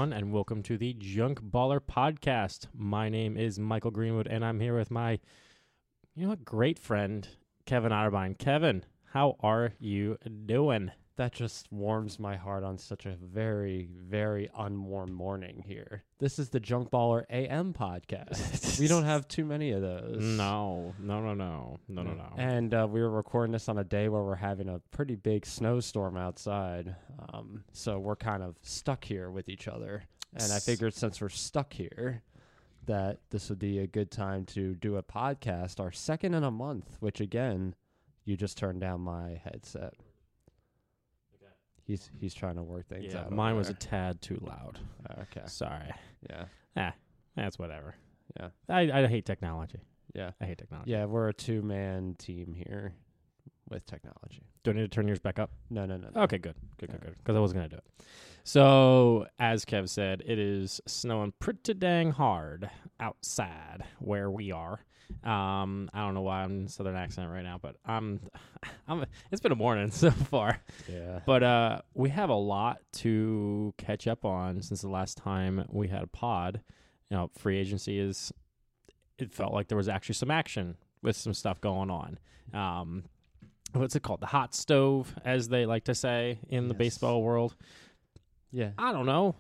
everyone, and welcome to the Junk Baller Podcast. My name is Michael Greenwood, and I'm here with my, great friend, Kevin Otterbein. Kevin, how are you doing? That just warms my heart on such a very, very unwarm morning here. This is the Junk Baller AM podcast. We don't have too many of those. No. And we were recording this on a day where we're having a pretty big snowstorm outside. So we're kind of stuck here with each other. And I figured since we're stuck here, that this would be a good time to do a podcast, our second in a month, which again, you just turned down my headset. He's trying to work things out. Mine was a tad too loud. Okay. Sorry. Yeah. That's whatever. Yeah. I hate technology. Yeah. I hate technology. Yeah, we're a two-man team here with technology. Do I need to turn yours back up? No. Okay, good. Because I wasn't going to do it. So, as Kev said, it is snowing pretty dang hard outside where we are. I don't know why I'm in Southern accent right now, but it's been a morning so far. Yeah. But we have a lot to catch up on since the last time we had a pod. Free agency it felt like there was actually some action with some stuff going on. What's it called? The hot stove, as they like to say in the baseball world. Yeah. I don't know.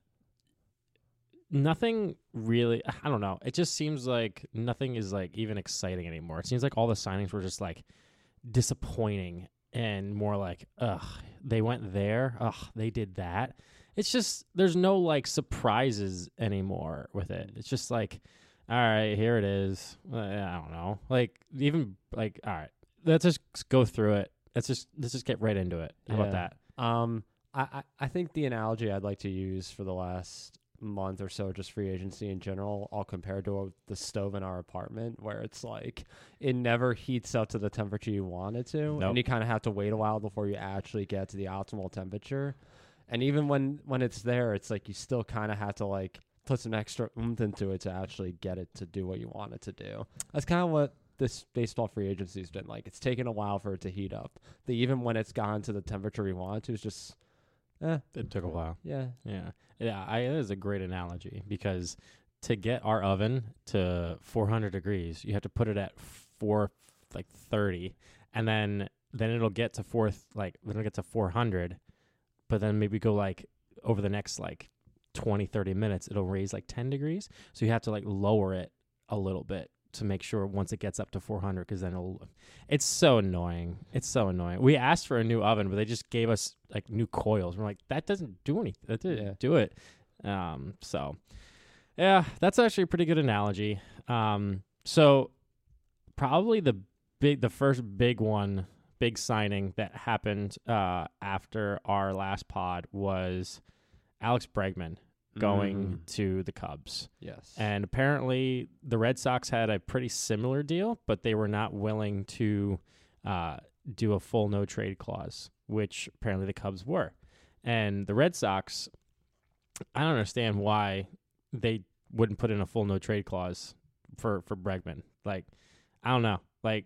Nothing really, I don't know. It just seems like nothing is even exciting anymore. It seems like all the signings were just disappointing and more they went there. They did that. It's just, there's no surprises anymore with it. It's just all right, here it is. I don't know. All right, let's just go through it. Let's just get right into it. How about that? I think the analogy I'd like to use for the last month or so, just free agency in general, all compared to the stove in our apartment, where it's it never heats up to the temperature you want it to. Nope. And you kind of have to wait a while before you actually get to the optimal temperature. And even when it's there, it's you still kind of have to put some extra oomph into it to actually get it to do what you want it to do. That's kind of what this baseball free agency has been like. It's taken a while for it to heat up. Even when it's gone to the temperature we want it to, it's just It took a while. Yeah. It is a great analogy because to get our oven to 400 degrees, you have to put it at 430, and then it'll get to then it'll get to 400, but then maybe go over the next 20-30 minutes, it'll raise 10 degrees. So you have to lower it a little bit to make sure once it gets up to 400, because then it's so annoying. We asked for a new oven, but they just gave us new coils. We're like, that doesn't do anything. That didn't do it. So yeah, that's actually a pretty good analogy. So probably the first big signing that happened after our last pod was Alex Bregman going to the Cubs. Yes. And apparently the Red Sox had a pretty similar deal, but they were not willing to do a full no-trade clause, which apparently the Cubs were. And the Red Sox, I don't understand why they wouldn't put in a full no-trade clause for Bregman. I don't know.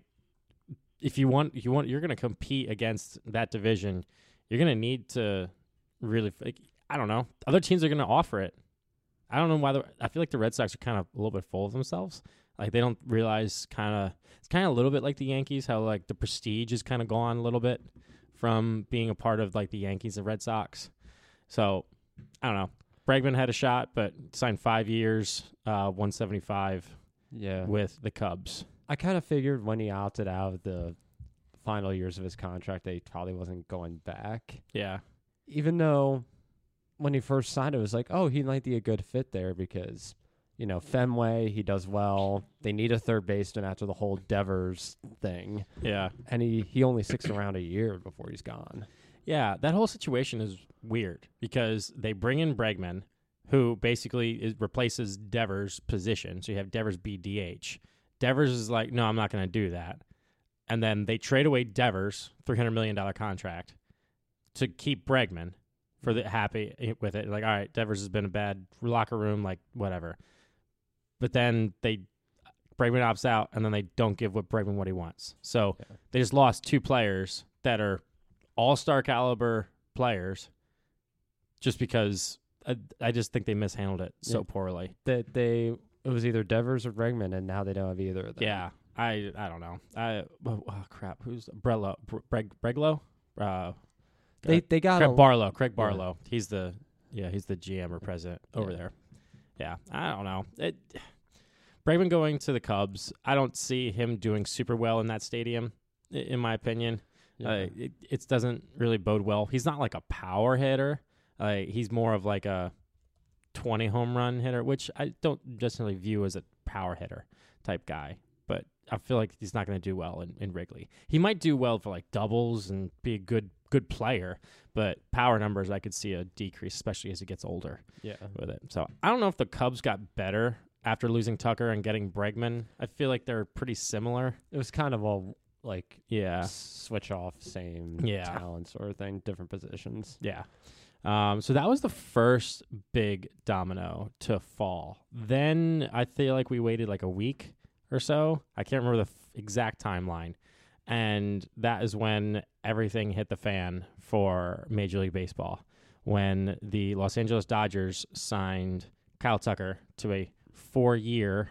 If you want, you're going to compete against that division, you're going to need to really I don't know. Other teams are going to offer it. I don't know why. I feel like the Red Sox are kind of a little bit full of themselves. They don't realize it's kind of a little bit like the Yankees, how the prestige is kind of gone a little bit from being a part of the Yankees and Red Sox. So I don't know. Bregman had a shot, but signed 5 years, 175 with the Cubs. I kind of figured when he opted out of the final years of his contract that he probably wasn't going back. Yeah. Even though when he first signed it was he might be a good fit there because, Fenway, he does well. They need a third baseman after the whole Devers thing. Yeah. And he only sticks around a year before he's gone. Yeah, that whole situation is weird because they bring in Bregman, who basically replaces Devers' position. So you have Devers be DH. Devers is no, I'm not going to do that. And then they trade away Devers, $300 million contract, to keep Bregman. For the happy with it, all right, Devers has been a bad locker room, whatever. But then Bregman opts out, and then they don't give Bregman what he wants. So they just lost two players that are all-star caliber players, just because I just think they mishandled it so poorly. That it was either Devers or Bregman, and now they don't have either of them. Yeah, I don't know. Oh crap, who's Breglow? They got Craig Barlow. Yeah. He's the GM or president over there. Yeah, I don't know. Bregman going to the Cubs, I don't see him doing super well in that stadium, in my opinion. Yeah. It doesn't really bode well. He's not like a power hitter. He's more of like a 20 home run hitter, which I don't necessarily view as a power hitter type guy. But I feel like he's not going to do well in Wrigley. He might do well for like doubles and be a good player, but power numbers I could see a decrease, especially as he gets older. Yeah, with it. So I don't know if the Cubs got better after losing Tucker and getting Bregman. I feel like they're pretty similar. It was kind of all like switch off, same talent sort of thing, different positions. Yeah. So that was the first big domino to fall. Then I feel like we waited like a week or so. I can't remember the exact timeline. And that is when everything hit the fan for Major League Baseball, when the Los Angeles Dodgers signed Kyle Tucker to a 4-year,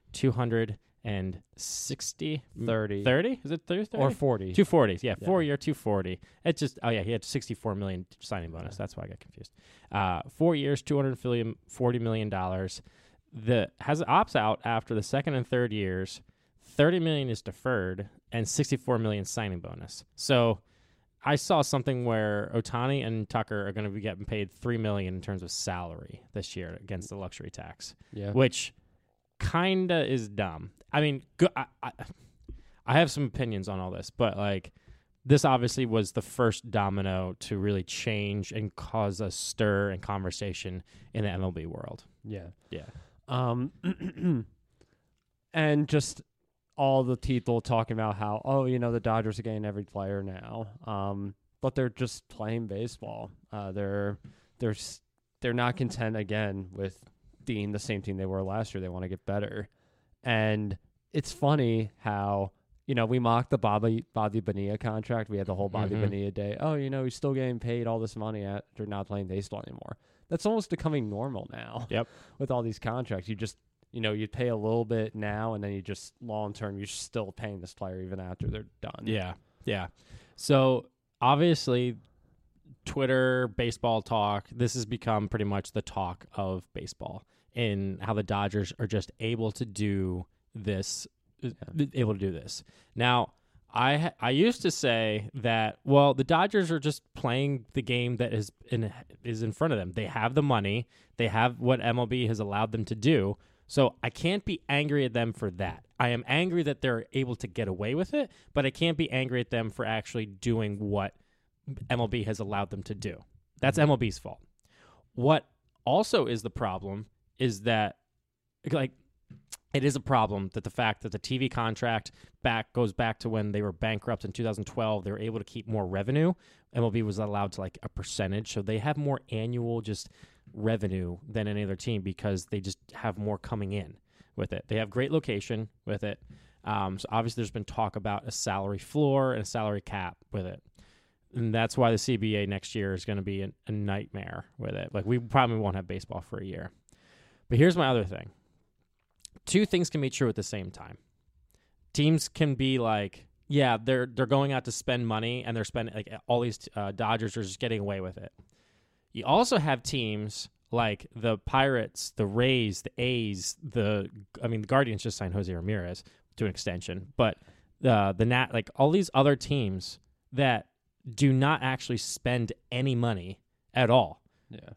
260 30 is it 30 or 40 240 4-year 240. It just he had $64 million signing bonus. That's why I got confused. 4 years, $240 million. Has opts out after the second and third years. $30 million is deferred and $64 million signing bonus. So I saw something where Ohtani and Tucker are going to be getting paid $3 million in terms of salary this year against the luxury tax, which kind of is dumb. I mean, I have some opinions on all this, but like this obviously was the first domino to really change and cause a stir and conversation in the MLB world. Yeah. And just all the people talking about how, the Dodgers are getting every player now. But they're just playing baseball. They're not content again with being the same team they were last year. They want to get better. And it's funny how, we mocked the Bobby Bonilla contract. We had the whole Bobby Bonilla day. He's still getting paid all this money after not playing baseball anymore. That's almost becoming normal now. Yep. With all these contracts, you just you pay a little bit now, and then you just long term, you're still paying this player even after they're done. Yeah. So obviously, Twitter, baseball talk, this has become pretty much the talk of baseball in how the Dodgers are just able to do this. Now, I used to say that, the Dodgers are just playing the game that is in front of them. They have the money. They have what MLB has allowed them to do. So I can't be angry at them for that. I am angry that they're able to get away with it, but I can't be angry at them for actually doing what MLB has allowed them to do. That's MLB's fault. What also is the problem is that, it is a problem that the fact that the TV contract goes back to when they were bankrupt in 2012. They were able to keep more revenue. MLB was allowed to a percentage, so they have more annual just revenue than any other team because they just have more coming in with it. They have great location with it. So obviously there's been talk about a salary floor and a salary cap with it. And that's why the CBA next year is going to be a nightmare with it. We probably won't have baseball for a year. But here's my other thing. Two things can be true at the same time. Teams can be they're going out to spend money and they're spending all these Dodgers are just getting away with it. You also have teams like the Pirates, the Rays, the A's, the Guardians just signed Jose Ramirez to an extension, but the all these other teams that do not actually spend any money at all. Yeah.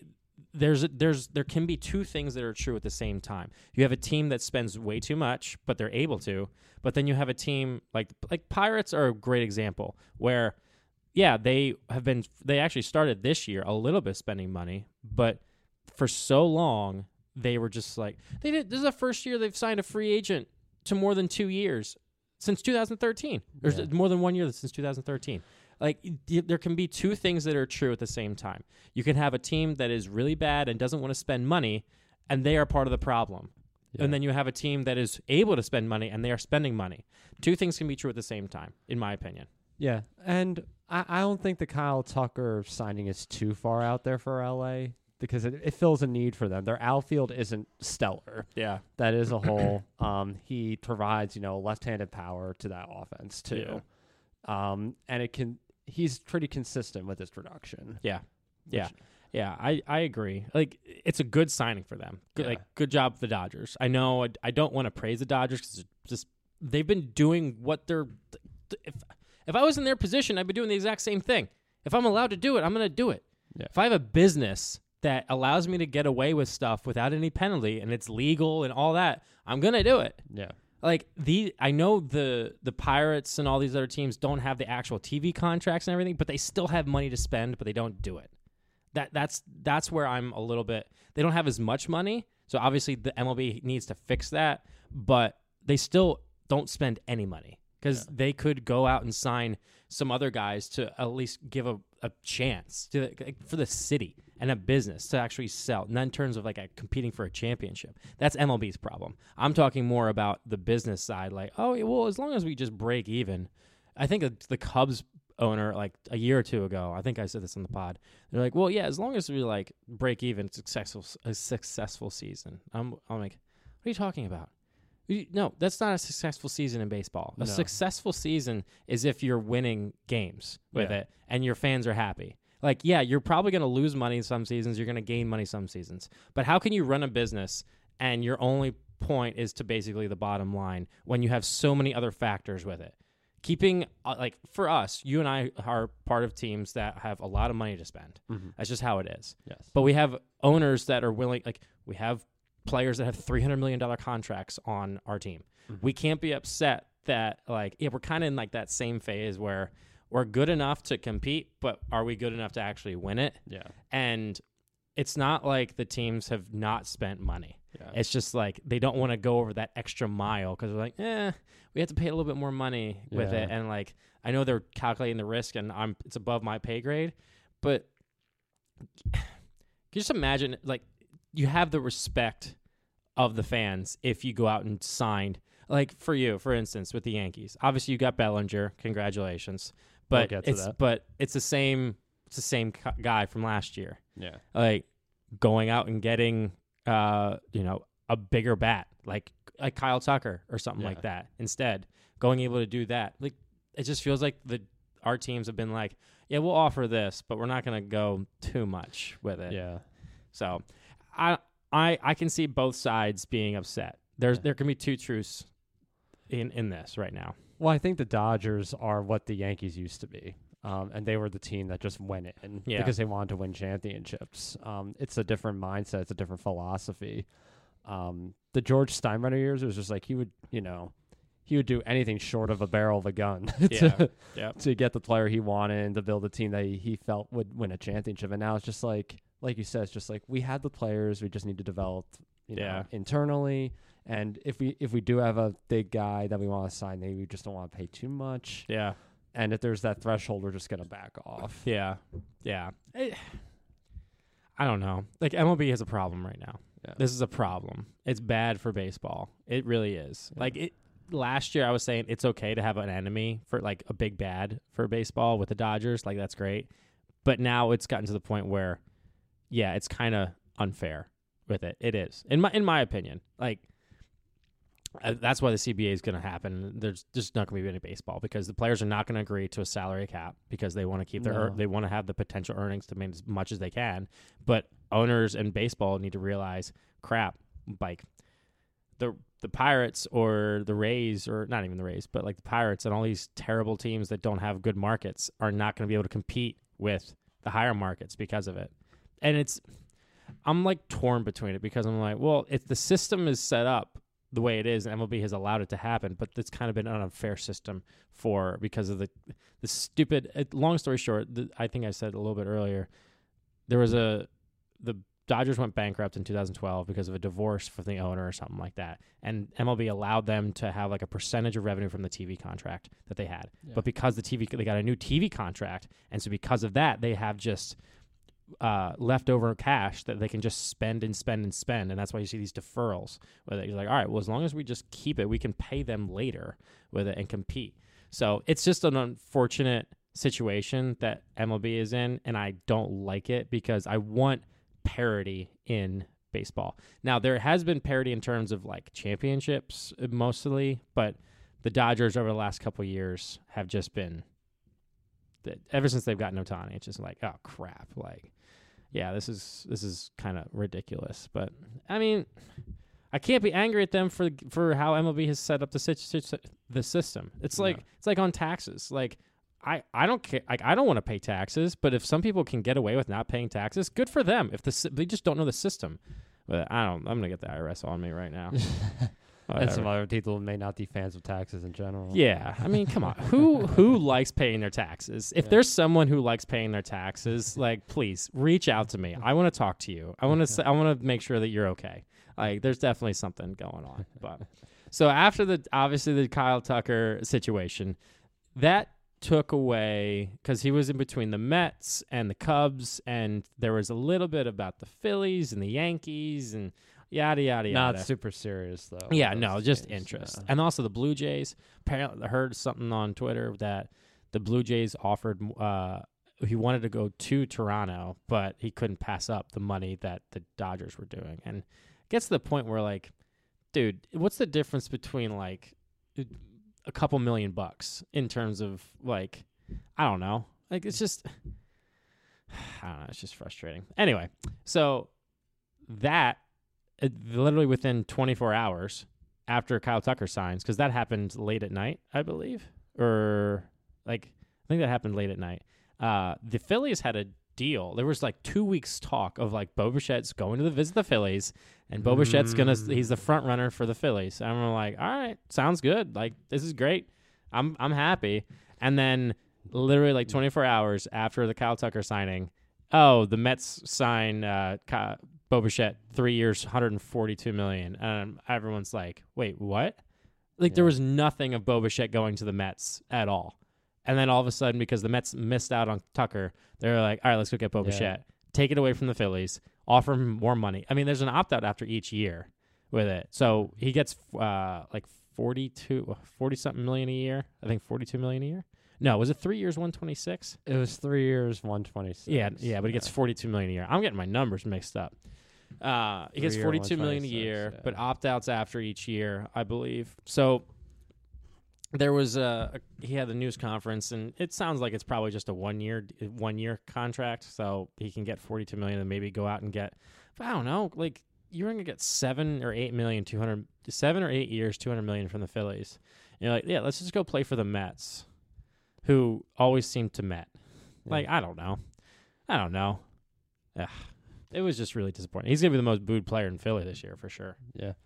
There can be two things that are true at the same time. You have a team that spends way too much, but they're able to. But then you have a team like Pirates are a great example where, they actually started this year a little bit spending money, but for so long they were just this is the first year they've signed a free agent to more than 2 years since 2013. There's more than 1 year since 2013. There can be two things that are true at the same time. You can have a team that is really bad and doesn't want to spend money, and they are part of the problem. Yeah. And then you have a team that is able to spend money, and they are spending money. Two things can be true at the same time, in my opinion. Yeah, and I don't think the Kyle Tucker signing is too far out there for LA. because it fills a need for them. Their outfield isn't stellar. Yeah. That is a hole. He provides, left-handed power to that offense too. Yeah. And he's pretty consistent with his production. Yeah. Yeah. Yeah, I agree. Like, it's a good signing for them. Good job for the Dodgers. I know I don't want to praise the Dodgers because just they've been doing what they're. If I was in their position, I'd be doing the exact same thing. If I'm allowed to do it, I'm going to do it. Yeah. If I have a business that allows me to get away with stuff without any penalty and it's legal and all that, I'm going to do it. Yeah. Like I know the Pirates and all these other teams don't have the actual TV contracts and everything, but they still have money to spend, but they don't do it. That's where I'm a little bit. They don't have as much money, so obviously the MLB needs to fix that. But they still don't spend any money because they could go out and sign some other guys to at least give a chance for the city and a business to actually sell. Not in terms of competing for a championship. That's MLB's problem. I'm talking more about the business side. Like, oh well, as long as we just break even. I think the Cubs owner, like a year or two ago, I think I said this on the pod. They're like, well, yeah, as long as we break even, a successful season. I'm like, what are you talking about? No, that's not a successful season in baseball. A successful season is if you're winning games with it and your fans are happy. Like, yeah, you're probably going to lose money some seasons. You're going to gain money some seasons. But how can you run a business and your only point is to basically the bottom line when you have so many other factors with it? Keeping, for us, you and I are part of teams that have a lot of money to spend. Mm-hmm. That's just how it is. Yes. But we have owners that are willing, we have players that have $300 million contracts on our team. Mm-hmm. We can't be upset that, we're kind of in that same phase where we're good enough to compete, but are we good enough to actually win it? Yeah. And it's not like the teams have not spent money. Yeah. It's just they don't want to go over that extra mile because they're we have to pay a little bit more money with it. And I know they're calculating the risk and it's above my pay grade, but can you just imagine you have the respect of the fans if you go out and signed, for you, for instance, with the Yankees. Obviously you got Bellinger, congratulations, but it's the same guy from last year. Yeah. Going out and getting a bigger bat like Kyle Tucker or something like that instead, able to do that. It just feels like our teams have been we'll offer this, but we're not going to go too much with it. Yeah. So I can see both sides being upset. There can be two truths in this right now. Well, I think the Dodgers are what the Yankees used to be. And they were the team that just went in because they wanted to win championships. It's a different mindset. It's a different philosophy. The George Steinbrenner years, it was just he would do anything short of a barrel of a gun to get the player he wanted and to build a team that he felt would win a championship. And now it's just like you said, it's just we had the players. We just need to develop, internally. And if we do have a big guy that we want to sign, maybe we just don't want to pay too much. Yeah. And if there's that threshold, we're just going to back off. Yeah. Yeah. I don't know. MLB has a problem right now. Yeah. This is a problem. It's bad for baseball. It really is. Yeah. Last year I was saying it's okay to have an enemy for a big bad for baseball with the Dodgers. That's great. But now it's gotten to the point where, it's kind of unfair with it. It is. In my opinion. That's why the CBA is going to happen. There's just not going to be any baseball because the players are not going to agree to a salary cap because they want to keep they want to have the potential earnings to make as much as they can. But owners and baseball need to realize, crap, the Pirates or the Rays, or not even the Rays, but the Pirates and all these terrible teams that don't have good markets are not going to be able to compete with the higher markets because of it. And I'm torn between it because I'm well, if the system is set up the way it is, and MLB has allowed it to happen, but it's kind of been an unfair system because of the stupid. Long story short, I think I said a little bit earlier, there was the Dodgers went bankrupt in 2012 because of a divorce from the owner or something like that, and MLB allowed them to have a percentage of revenue from the TV contract that they had. Yeah. But because they got a new TV contract, and so because of that, they have just leftover cash that they can just spend, and that's why you see these deferrals where you're all right, well, as long as we just keep it, we can pay them later with it and compete. So it's just an unfortunate situation that MLB is in, and I don't like it because I want parity in baseball. Now, there has been parity in terms of like championships mostly, but the Dodgers over the last couple of years have just been, ever since they've gotten Ohtani, it's just like, oh crap, like, yeah, this is kind of ridiculous. But I mean, I can't be angry at them for how MLB has set up the system. It's like it's like on taxes. Like I don't care. Like I don't want to pay taxes, but if some people can get away with not paying taxes, good for them. If they just don't know the system. But I'm gonna get the IRS on me right now. And some other people may not be fans of taxes in general. Yeah, I mean, come on. Who likes paying their taxes? If there's someone who likes paying their taxes, like, please reach out to me. I want to talk to you. I want to make sure that you're okay. Like, there's definitely something going on. But so after the Kyle Tucker situation, that took away, because he was in between the Mets and the Cubs, and there was a little bit about the Phillies and the Yankees and yada, yada, yada. Not super serious, though. Yeah, no, just interest. Yeah. And also the Blue Jays. Apparently, I heard something on Twitter that the Blue Jays offered, he wanted to go to Toronto, but he couldn't pass up the money that the Dodgers were doing. And it gets to the point where, like, dude, what's the difference between, like, a couple $1,000,000 in terms of, like, I don't know. Like, it's just, I don't know, it's just frustrating. Anyway, so that, literally within 24 hours after Kyle Tucker signs, because that happened late at night, I believe, or like I think that happened late at night. The Phillies had a deal. There was like 2 weeks talk of like Bo Bichette's going to visit the Phillies, and Bo Bichette's he's the front runner for the Phillies. And I'm like, all right, sounds good. Like, this is great. I'm happy. And then literally like 24 hours after the Kyle Tucker signing, the Mets sign Bo Bichette 3 years, $142 million, and everyone's like, "Wait, what?" Like there was nothing of Bo Bichette going to the Mets at all, and then all of a sudden, because the Mets missed out on Tucker, they're like, "All right, let's go get Bo Bichette, take it away from the Phillies, offer him more money." I mean, there's an opt out after each year with it, so he gets like 40 something million a year. I think 42 million a year. No, was it 3 years, 126? It was 3 years, 126. Yeah, but he gets 42 million a year. I'm getting my numbers mixed up. He gets 42 million a year, but opt-outs after each year, I believe. So there was he had the news conference, and it sounds like it's probably just a one year contract, so he can get 42 million and maybe go out and get, I don't know, like you're going to get 7 or 8 years, 200 million from the Phillies. And you're like, yeah, let's just go play for the Mets, who always seem to Met. Like, I don't know. Ugh. It was just really disappointing. He's going to be the most booed player in Philly this year for sure. Yeah.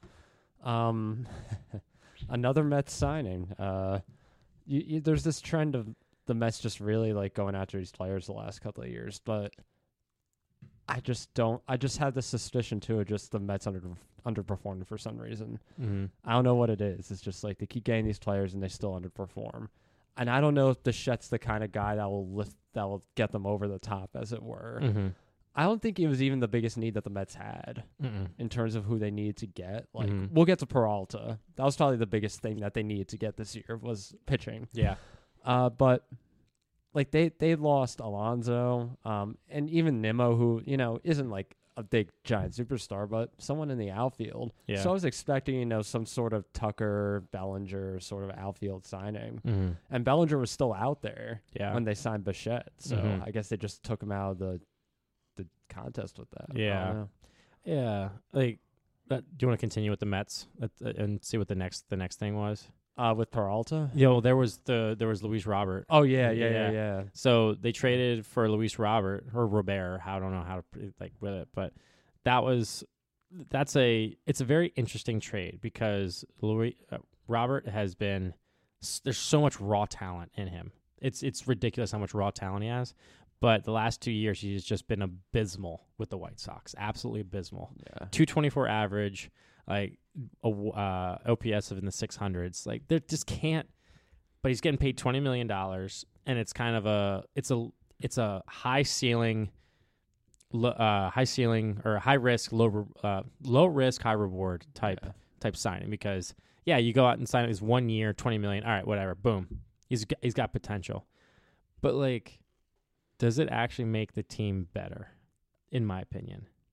Another Mets signing. There's this trend of the Mets just really like going after these players the last couple of years, but I just had this suspicion too of just the Mets underperforming for some reason. Mm-hmm. I don't know what it is. It's just like they keep getting these players and they still underperform. And I don't know if Bichette's the kind of guy that will get them over the top, as it were. Mm-hmm. I don't think it was even the biggest need that the Mets had in terms of who they needed to get. Like, we'll get to Peralta. That was probably the biggest thing that they needed to get this year was pitching. Yeah. But like they lost Alonso, and even Nimmo, who, isn't like a big giant superstar, but someone in the outfield. Yeah. So I was expecting, some sort of Tucker, Bellinger sort of outfield signing. Mm-hmm. And Bellinger was still out there when they signed Bichette. So I guess they just took him out of the contest with that. Yeah. Yeah. Like, do you want to continue with the Mets and see what the next thing was? With Peralta? There was Luis Robert. Oh yeah. So they traded for Luis Robert or Robert. I don't know how to with it, but it's a very interesting trade because Robert has been, there's so much raw talent in him. It's ridiculous how much raw talent he has. But the last 2 years, he's just been abysmal with the White Sox. Absolutely abysmal. Yeah. 224 average, like OPS of in the 600s. Like, they just can't. But he's getting paid $20 million, and it's kind of it's a high ceiling or high risk, low risk, high reward type signing because you go out and sign his 1 year, $20 million. All right, whatever. Boom. He's got potential, but like. Does it actually make the team better? In my opinion,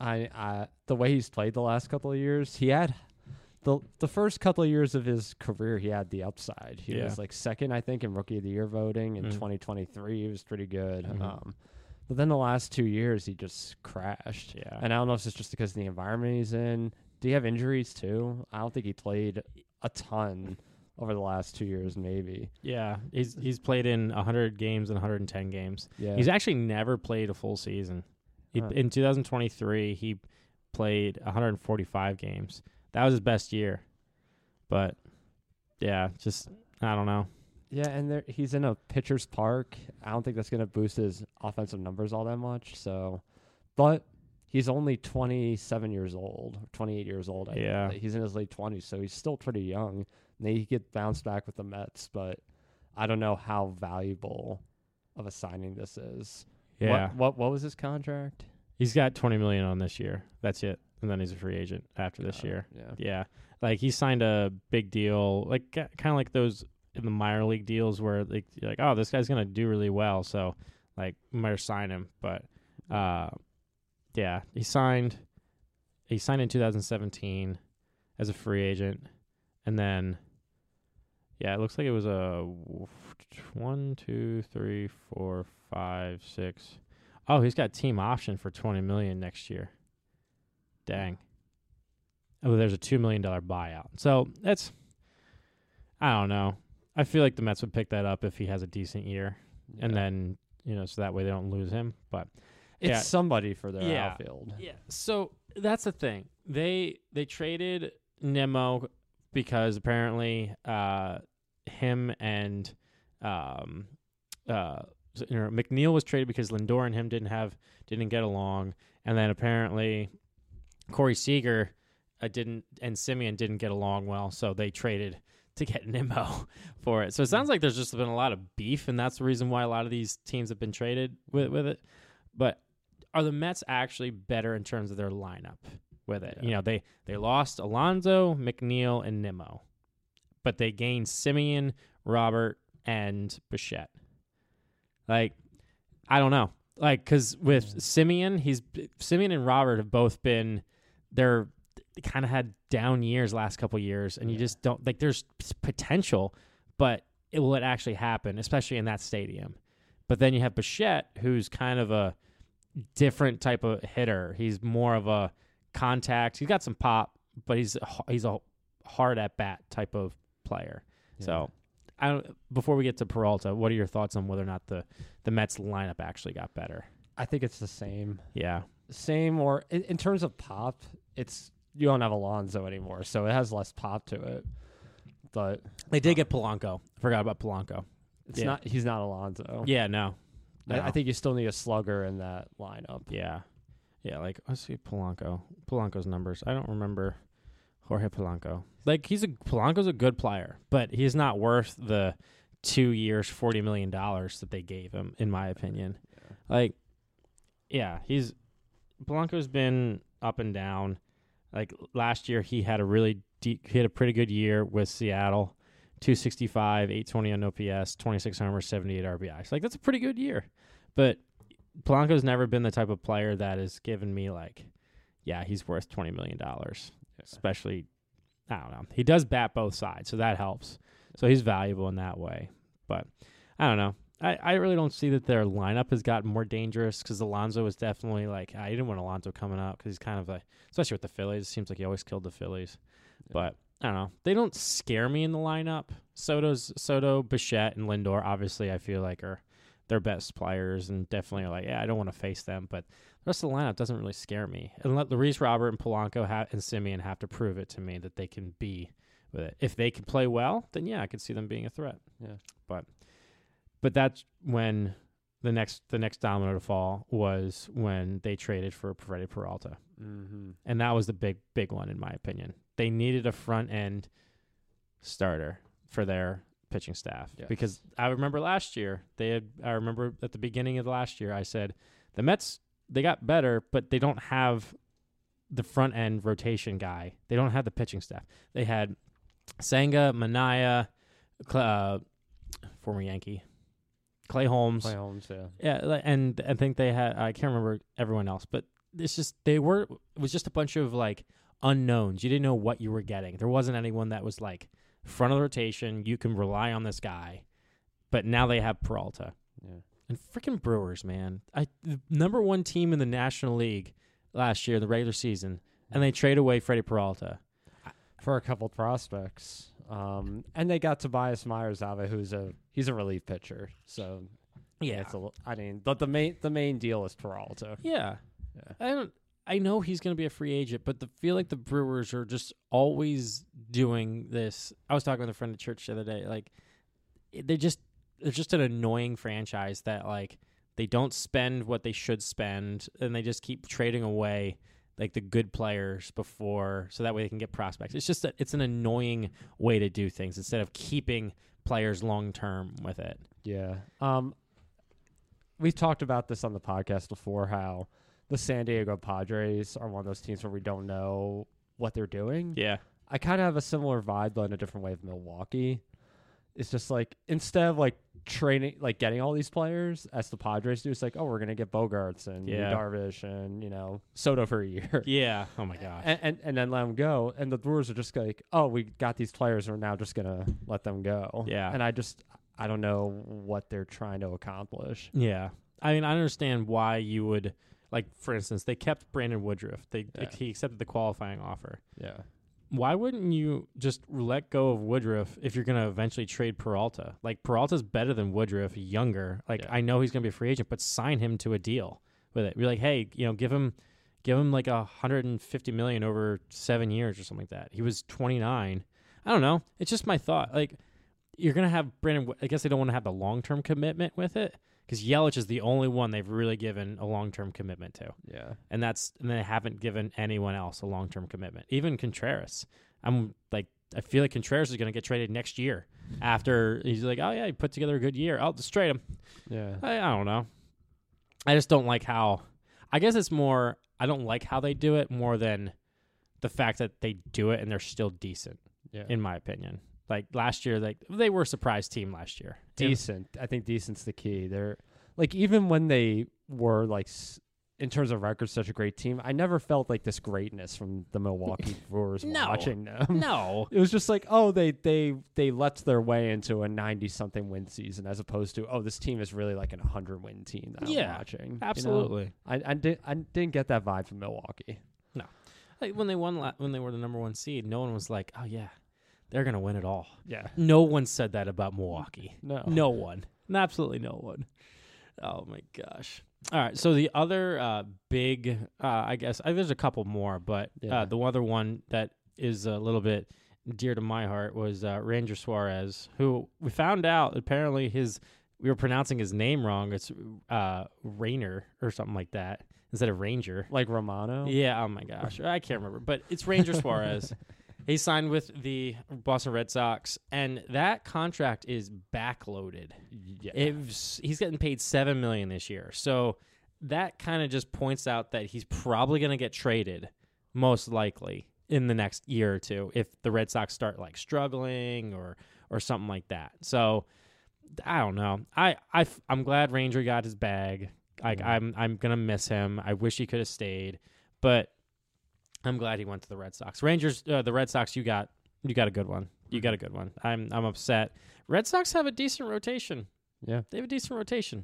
The way he's played the last couple of years, he had the first couple of years of his career, he had the upside. He was like second, I think, in Rookie of the Year voting in 2023. He was pretty good. But then the last 2 years, he just crashed. Yeah. And I don't know if it's just because of the environment he's in. Do you have injuries too? I don't think he played a ton over the last 2 years, maybe. Yeah, he's played in 100 games and 110 games. Yeah. He's actually never played a full season. In 2023, he played 145 games. That was his best year. But, yeah, just, I don't know. Yeah, and he's in a pitcher's park. I don't think that's going to boost his offensive numbers all that much. So, but he's only 27 years old, 28 years old. Yeah. He's in his late 20s, so he's still pretty young. Maybe he could bounce back with the Mets, but I don't know how valuable of a signing this is. Yeah. What was his contract? He's got $20 million on this year. That's it. And then he's a free agent after this year. Yeah. Like, he signed a big deal, like kind of like those in the minor league deals where you're like, oh, this guy's going to do really well. So, like, we might sign him. But, yeah, he signed in 2017 as a free agent. And then, yeah, it looks like it was a 1, 2, 3, 4, 5, 6. Oh, he's got team option for $20 million next year. Dang. Oh, there's a $2 million buyout. So that's, I don't know. I feel like the Mets would pick that up if he has a decent year, and then so that way they don't lose him. But it's somebody for their outfield. Yeah. So that's the thing. They traded Nimmo because apparently him and McNeil was traded because Lindor and him didn't get along, and then apparently Corey Seager and Semien didn't get along well, so they traded to get Nimmo for it. So it sounds like there's just been a lot of beef, and that's the reason why a lot of these teams have been traded with it. But are the Mets actually better in terms of their lineup with it? Yeah. They lost Alonso, McNeil, and Nimmo, but they gained Semien, Robert, and Bichette. Like, I don't know. Like, because with Semien and Robert have both been, they kind of had down years last couple years, and you just don't, like, there's potential, but will it actually happen, especially in that stadium? But then you have Bichette, who's kind of a different type of hitter. He's more of a contact. He's got some pop, but he's a hard at bat type of player. Yeah. So, before we get to Peralta, what are your thoughts on whether or not the Mets lineup actually got better? I think it's the same. Yeah. Same, or in terms of pop, you don't have Alonso anymore, so it has less pop to it. But they did get Polanco. I forgot about Polanco. He's not Alonso. Yeah, no. I think you still need a slugger in that lineup. Yeah. Yeah, like, let's see Polanco. Polanco's numbers. I don't remember Jorge Polanco. Like, Polanco's a good player, but he's not worth the 2 years, $40 million that they gave him, in my opinion. Yeah. Like, yeah, Polanco's been up and down. Like, last year he had he had a pretty good year with Seattle. 265, 820 on OPS, 26 homers, 78 RBIs. Like, that's a pretty good year. But Polanco's never been the type of player that has given me, like, yeah, he's worth $20 million. Especially, I don't know. He does bat both sides, so that helps. So he's valuable in that way. But I don't know. I really don't see that their lineup has gotten more dangerous because Alonso is definitely like, I didn't want Alonso coming up because he's kind of like, especially with the Phillies, it seems like he always killed the Phillies. Yeah. But I don't know. They don't scare me in the lineup. Soto, Bichette, and Lindor, obviously, I feel like are their best players and definitely are like, yeah, I don't want to face them. But the rest of the lineup doesn't really scare me. And let Luis Robert and Polanco and Semien have to prove it to me that they can be with it. If they can play well, then yeah, I could see them being a threat. Yeah. But that's when the next domino to fall was when they traded for Freddie Peralta. Mm-hmm. And that was the big one, in my opinion. They needed a front-end starter for their pitching staff. Yes. Because I remember last year, I remember at the beginning of last year, I said, the Mets, they got better, but they don't have the front-end rotation guy. They don't have the pitching staff. They had Senga, Manaea, former Yankee, Clay Holmes. Yeah. Yeah, and I think they had, I can't remember everyone else, but it was just a bunch of like unknowns. You didn't know what you were getting. There wasn't anyone that was like front of the rotation. You can rely on this guy. But now they have Peralta. Yeah. And freaking Brewers, man. The number one team in the National League last year, the regular season, and they trade away Freddie Peralta. For a couple prospects. And they got Tobias Myers-Ave, he's a relief pitcher. So yeah, the main deal is Peralta. Yeah. I know he's going to be a free agent, but feel like the Brewers are just always doing this. I was talking with a friend at church the other day. Like they're just an annoying franchise that like they don't spend what they should spend, and they just keep trading away like the good players before, so that way they can get prospects. It's just it's an annoying way to do things instead of keeping players long term with it. Yeah. We've talked about this on the podcast before, how the San Diego Padres are one of those teams where we don't know what they're doing. Yeah. I kind of have a similar vibe, but in a different way of Milwaukee. It's just like, instead of like training, like getting all these players as the Padres do, it's like, oh, we're going to get Bogarts and Darvish and, Soto for a year. Yeah. Oh my gosh. And then let them go. And the Brewers are just like, oh, we got these players, we're now just going to let them go. Yeah. And I don't know what they're trying to accomplish. Yeah. I mean, I understand why you would, like, for instance, they kept Brandon Woodruff. He accepted the qualifying offer. Yeah. Why wouldn't you just let go of Woodruff if you're going to eventually trade Peralta? Like, Peralta's better than Woodruff, younger. Like, I know he's going to be a free agent, but sign him to a deal with it. Be like, hey, give him like $150 million over 7 years or something like that. He was 29. I don't know. It's just my thought. Like, you're going to have Brandon. I guess they don't want to have the long-term commitment with it, because Yelich is the only one they've really given a long-term commitment to. Yeah. And they haven't given anyone else a long-term commitment. Even Contreras. I feel like Contreras is going to get traded next year after he's like, oh, yeah, he put together a good year. I'll just trade him. Yeah. I don't know. I just don't like how, I guess it's more, I don't like how they do it more than the fact that they do it and they're still decent, in my opinion. Like last year, they were a surprise team last year. Decent. I think decent's the key. They're like, even when they were like, in terms of records, such a great team, I never felt like this greatness from the Milwaukee Brewers watching them. No. It was just like, oh, they let their way into a 90-something win season, as opposed to, oh, this team is really like an 100-win team that I'm watching. Absolutely. I didn't get that vibe from Milwaukee. No. Like when they were the number one seed, no one was like, oh, yeah, they're going to win it all. Yeah. No one said that about Milwaukee. No. No one. Absolutely no one. Oh, my gosh. All right. So the other big, I guess, there's a couple more, but the other one that is a little bit dear to my heart was Ranger Suarez, who we found out apparently we were pronouncing his name wrong. It's Rainer or something like that instead of Ranger. Like Romano? Yeah. Oh, my gosh. I can't remember, but it's Ranger Suarez. He signed with the Boston Red Sox, and that contract is backloaded. Yeah. He's getting paid $7 million this year, so that kind of just points out that he's probably going to get traded, most likely in the next year or two, if the Red Sox start like struggling or something like that. So I don't know. I'm glad Ranger got his bag. Like I'm gonna miss him. I wish he could have stayed, but I'm glad he went to the Red Sox. Rangers, the Red Sox, you got a good one. You got a good one. I'm upset. Red Sox have a decent rotation. Yeah, they have a decent rotation.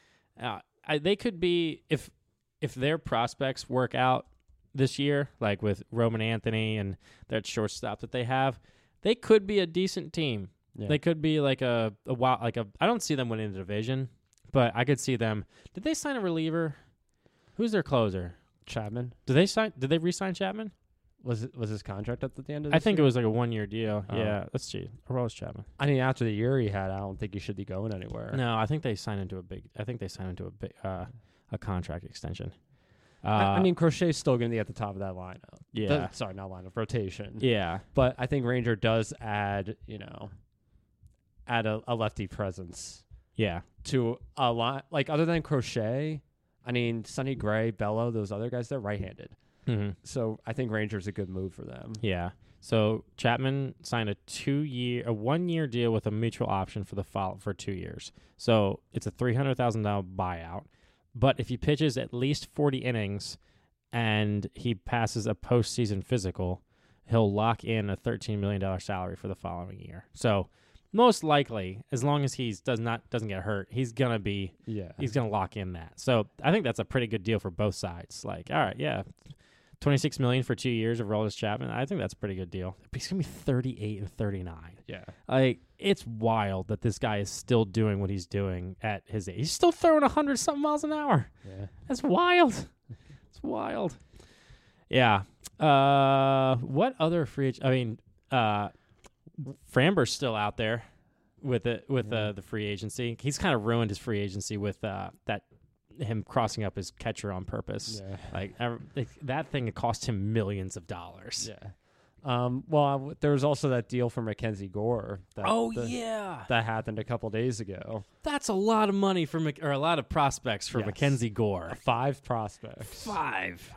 They could be, if their prospects work out this year, like with Roman Anthony and that shortstop that they have, they could be a decent team. Yeah. They could be like I don't see them winning the division, but I could see them. Did they sign a reliever? Who's their closer? Chapman. Did they re-sign Chapman? Was his contract up at the end of this I think year? it was like a 1-year deal. Oh. Yeah, let's see. Or was Chapman? I mean, after the year he had, I don't think he should be going anywhere. No, I think they signed into a big a contract extension. I mean, Crochet's still going to be at the top of that lineup. Yeah. Not lineup, rotation. Yeah. But I think Ranger does add a lefty presence. Yeah. To a lot, like other than Crochet, I mean, Sonny Gray, Bello, those other guys, they're right-handed. Mm-hmm. So I think Ranger's a good move for them. Yeah. So Chapman signed a 1-year deal with a mutual option for 2 years. So it's a $300,000 buyout. But if he pitches at least 40 innings and he passes a postseason physical, he'll lock in a $13 million salary for the following year. So most likely, as long as he doesn't get hurt, he's gonna lock in that. So I think that's a pretty good deal for both sides. Like, all right, yeah, $26 million for 2 years of Aroldis Chapman. I think that's a pretty good deal. He's gonna be 38 and 39. Yeah, like it's wild that this guy is still doing what he's doing at his age. He's still throwing 100-something miles an hour. Yeah, that's wild. It's wild. Yeah. What other free agent? I mean, Framber's still out there with the free agency. He's kind of ruined his free agency with him crossing up his catcher on purpose. Yeah. Like that thing, it cost him millions of dollars. Yeah. Well, there was also that deal for Mackenzie Gore. That happened a couple days ago. That's a lot of money for a lot of prospects for Mackenzie Gore. 5 prospects. 5.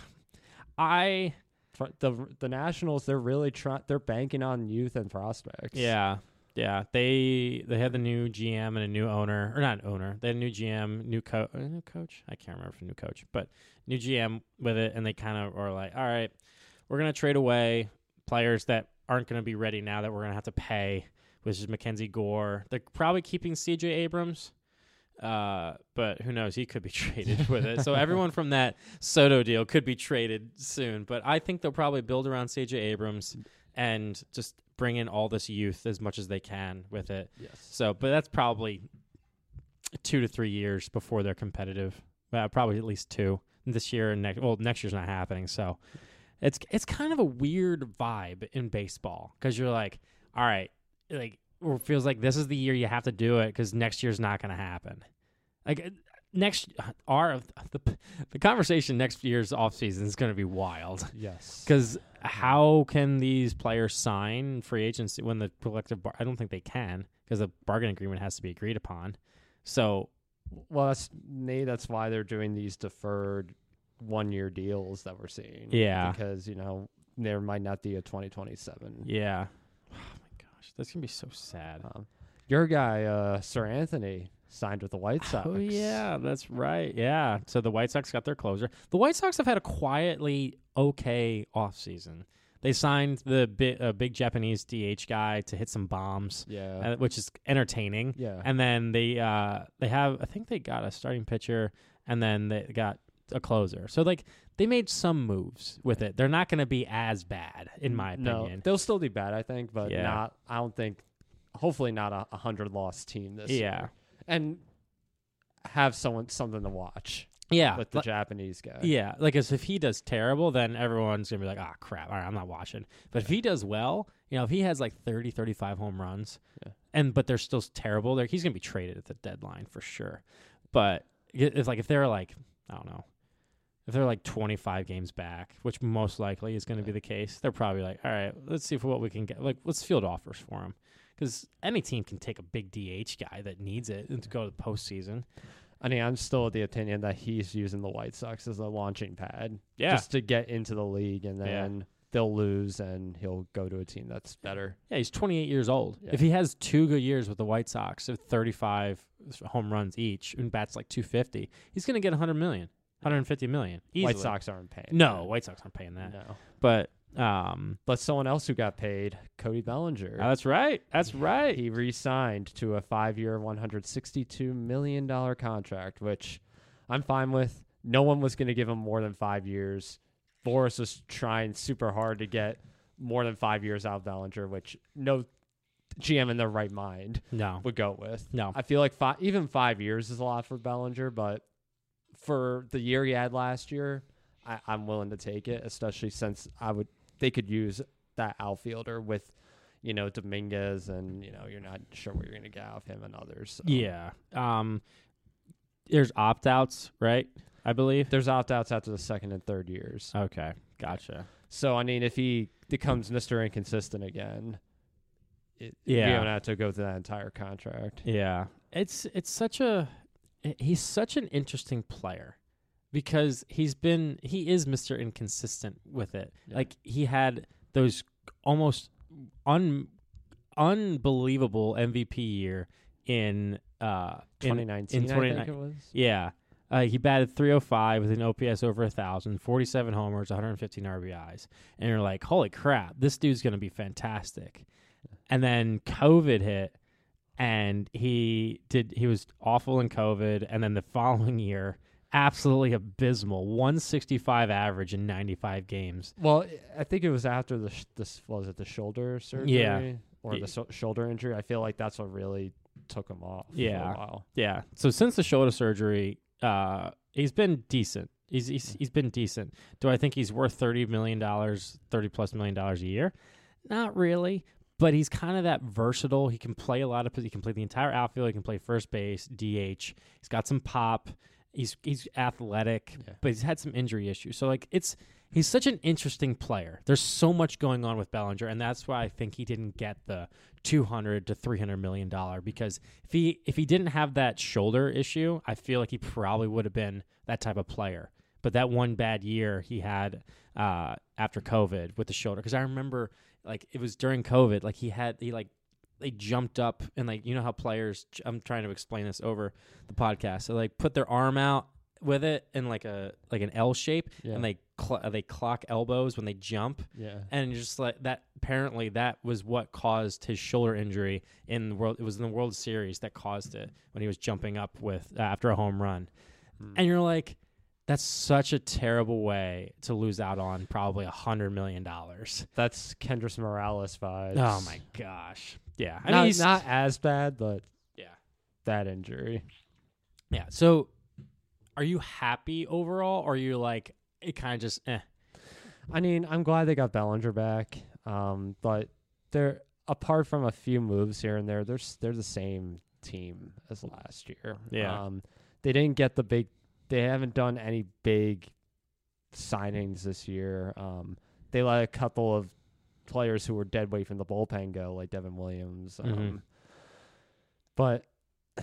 The Nationals, they're really they're banking on youth and prospects. Yeah. Yeah, they had the new GM and a new owner, or not owner. They had a new GM, new coach. I can't remember if a new coach, but new GM with it, and they kind of are like, all right, we're gonna trade away players that aren't gonna be ready now that we're gonna have to pay, which is Mackenzie Gore. They're probably keeping C.J. Abrams, but who knows? He could be traded with it. So everyone from that Soto deal could be traded soon. But I think they'll probably build around C.J. Abrams and just bring in all this youth as much as they can with it. Yes. So, but that's probably 2 to 3 years before they're competitive. Probably at least 2 this year and next. Well, next year's not happening. So, it's kind of a weird vibe in baseball because you're like, all right, like it feels like this is the year you have to do it because next year's not going to happen. Like the conversation next year's offseason is going to be wild. Yes. Because how can these players sign free agency when the collective I don't think they can because the bargain agreement has to be agreed upon. So, well, that's why they're doing these deferred 1-year deals that we're seeing. Yeah. Because, there might not be a 2027. Yeah. Oh my gosh, that's going to be so sad. Your guy, Sir Anthony, signed with the White Sox. Oh, yeah, that's right. Yeah. So the White Sox got their closer. The White Sox have had a quietly okay offseason. They signed the big Japanese DH guy to hit some bombs, which is entertaining. Yeah. And then they have, I think they got a starting pitcher, and then they got a closer. So, they made some moves with it. They're not going to be as bad, in my opinion. No, they'll still be bad, I think, but not, I don't think, hopefully not a 100-loss team this year. And have something to watch. Yeah. With the Japanese guy. Yeah. As if he does terrible, then everyone's going to be like, oh, crap. All right, I'm not watching. But if he does well, if he has 30, 35 home runs, but they're still terrible, he's going to be traded at the deadline for sure. But if they're I don't know, if they're 25 games back, which most likely is going to be the case, they're probably all right, let's see what we can get. Let's field offers for him. Because any team can take a big DH guy that needs it and to go to the postseason. I mean, I'm still of the opinion that he's using the White Sox as a launching pad. Yeah. Just to get into the league, and then they'll lose, and he'll go to a team that's better. Yeah, he's 28 years old. Yeah. If he has 2 good years with the White Sox, of 35 home runs each, and bats .250, he's going to get $100 million, $150 million. Easily. White Sox aren't paying. No, White Sox aren't paying that. No. But someone else who got paid, Cody Bellinger. Oh, that's right. That's right. He re-signed to a 5-year, $162 million contract, which I'm fine with. No one was going to give him more than 5 years. Boris was trying super hard to get more than 5 years out of Bellinger, which no GM in their right mind would go with. No. I feel like even 5 years is a lot for Bellinger, but for the year he had last year, I'm willing to take it, especially since they could use that outfielder with, Dominguez, and you're not sure what you're going to get out of him and others. So. Yeah. There's opt-outs, right? I believe there's opt-outs after the 2nd and 3rd years. Okay, gotcha. So I mean, if he becomes Mr. Inconsistent again, you're gonna have to go through that entire contract. Yeah, he's such an interesting player. Because he is Mr. Inconsistent with it. Yeah. He had those almost unbelievable MVP year in 2019. I think it was. Yeah, He batted 305 with an OPS over 1,000, 47 homers, 115 RBIs. And you're like, holy crap, this dude's going to be fantastic. And then COVID hit, and he was awful in COVID. And then the following year, absolutely abysmal, 165 average in 95 games. Well, I think it was after the shoulder surgery? Yeah. Or the shoulder injury. I feel like that's what really took him off for a while. Yeah. So since the shoulder surgery, he's been decent. He's been decent. Do I think he's worth $30 plus million a year? Not really, but he's kind of that versatile. He can play a lot of. He can play the entire outfield. He can play first base, DH. He's got some pop. He's athletic, but he's had some injury issues. So he's such an interesting player. There's so much going on with Bellinger, and that's why I think he didn't get the $200 to $300 million, because if he didn't have that shoulder issue, I feel like he probably would have been that type of player. But that one bad year he had after COVID with the shoulder, because I remember it was during COVID, they jumped up and you know how players, I'm trying to explain this over the podcast. So put their arm out with it in an L shape, and they clock elbows when they jump. Yeah. And just that, apparently that was what caused his shoulder injury in the world. It was in the World Series that caused it when he was jumping up with after a home run. And you're like, that's such a terrible way to lose out on probably $100 million. That's Kendrys Morales vibes. Oh my gosh. Yeah. I mean, he's not as bad, but yeah, that injury. Yeah. So are you happy overall, or are you it kind of just eh? I mean, I'm glad they got Bellinger back, but they're, apart from a few moves here and there, they're the same team as last year. Yeah. They didn't get they haven't done any big signings this year. They let a couple of players who were dead weight from the bullpen go, like Devin Williams. But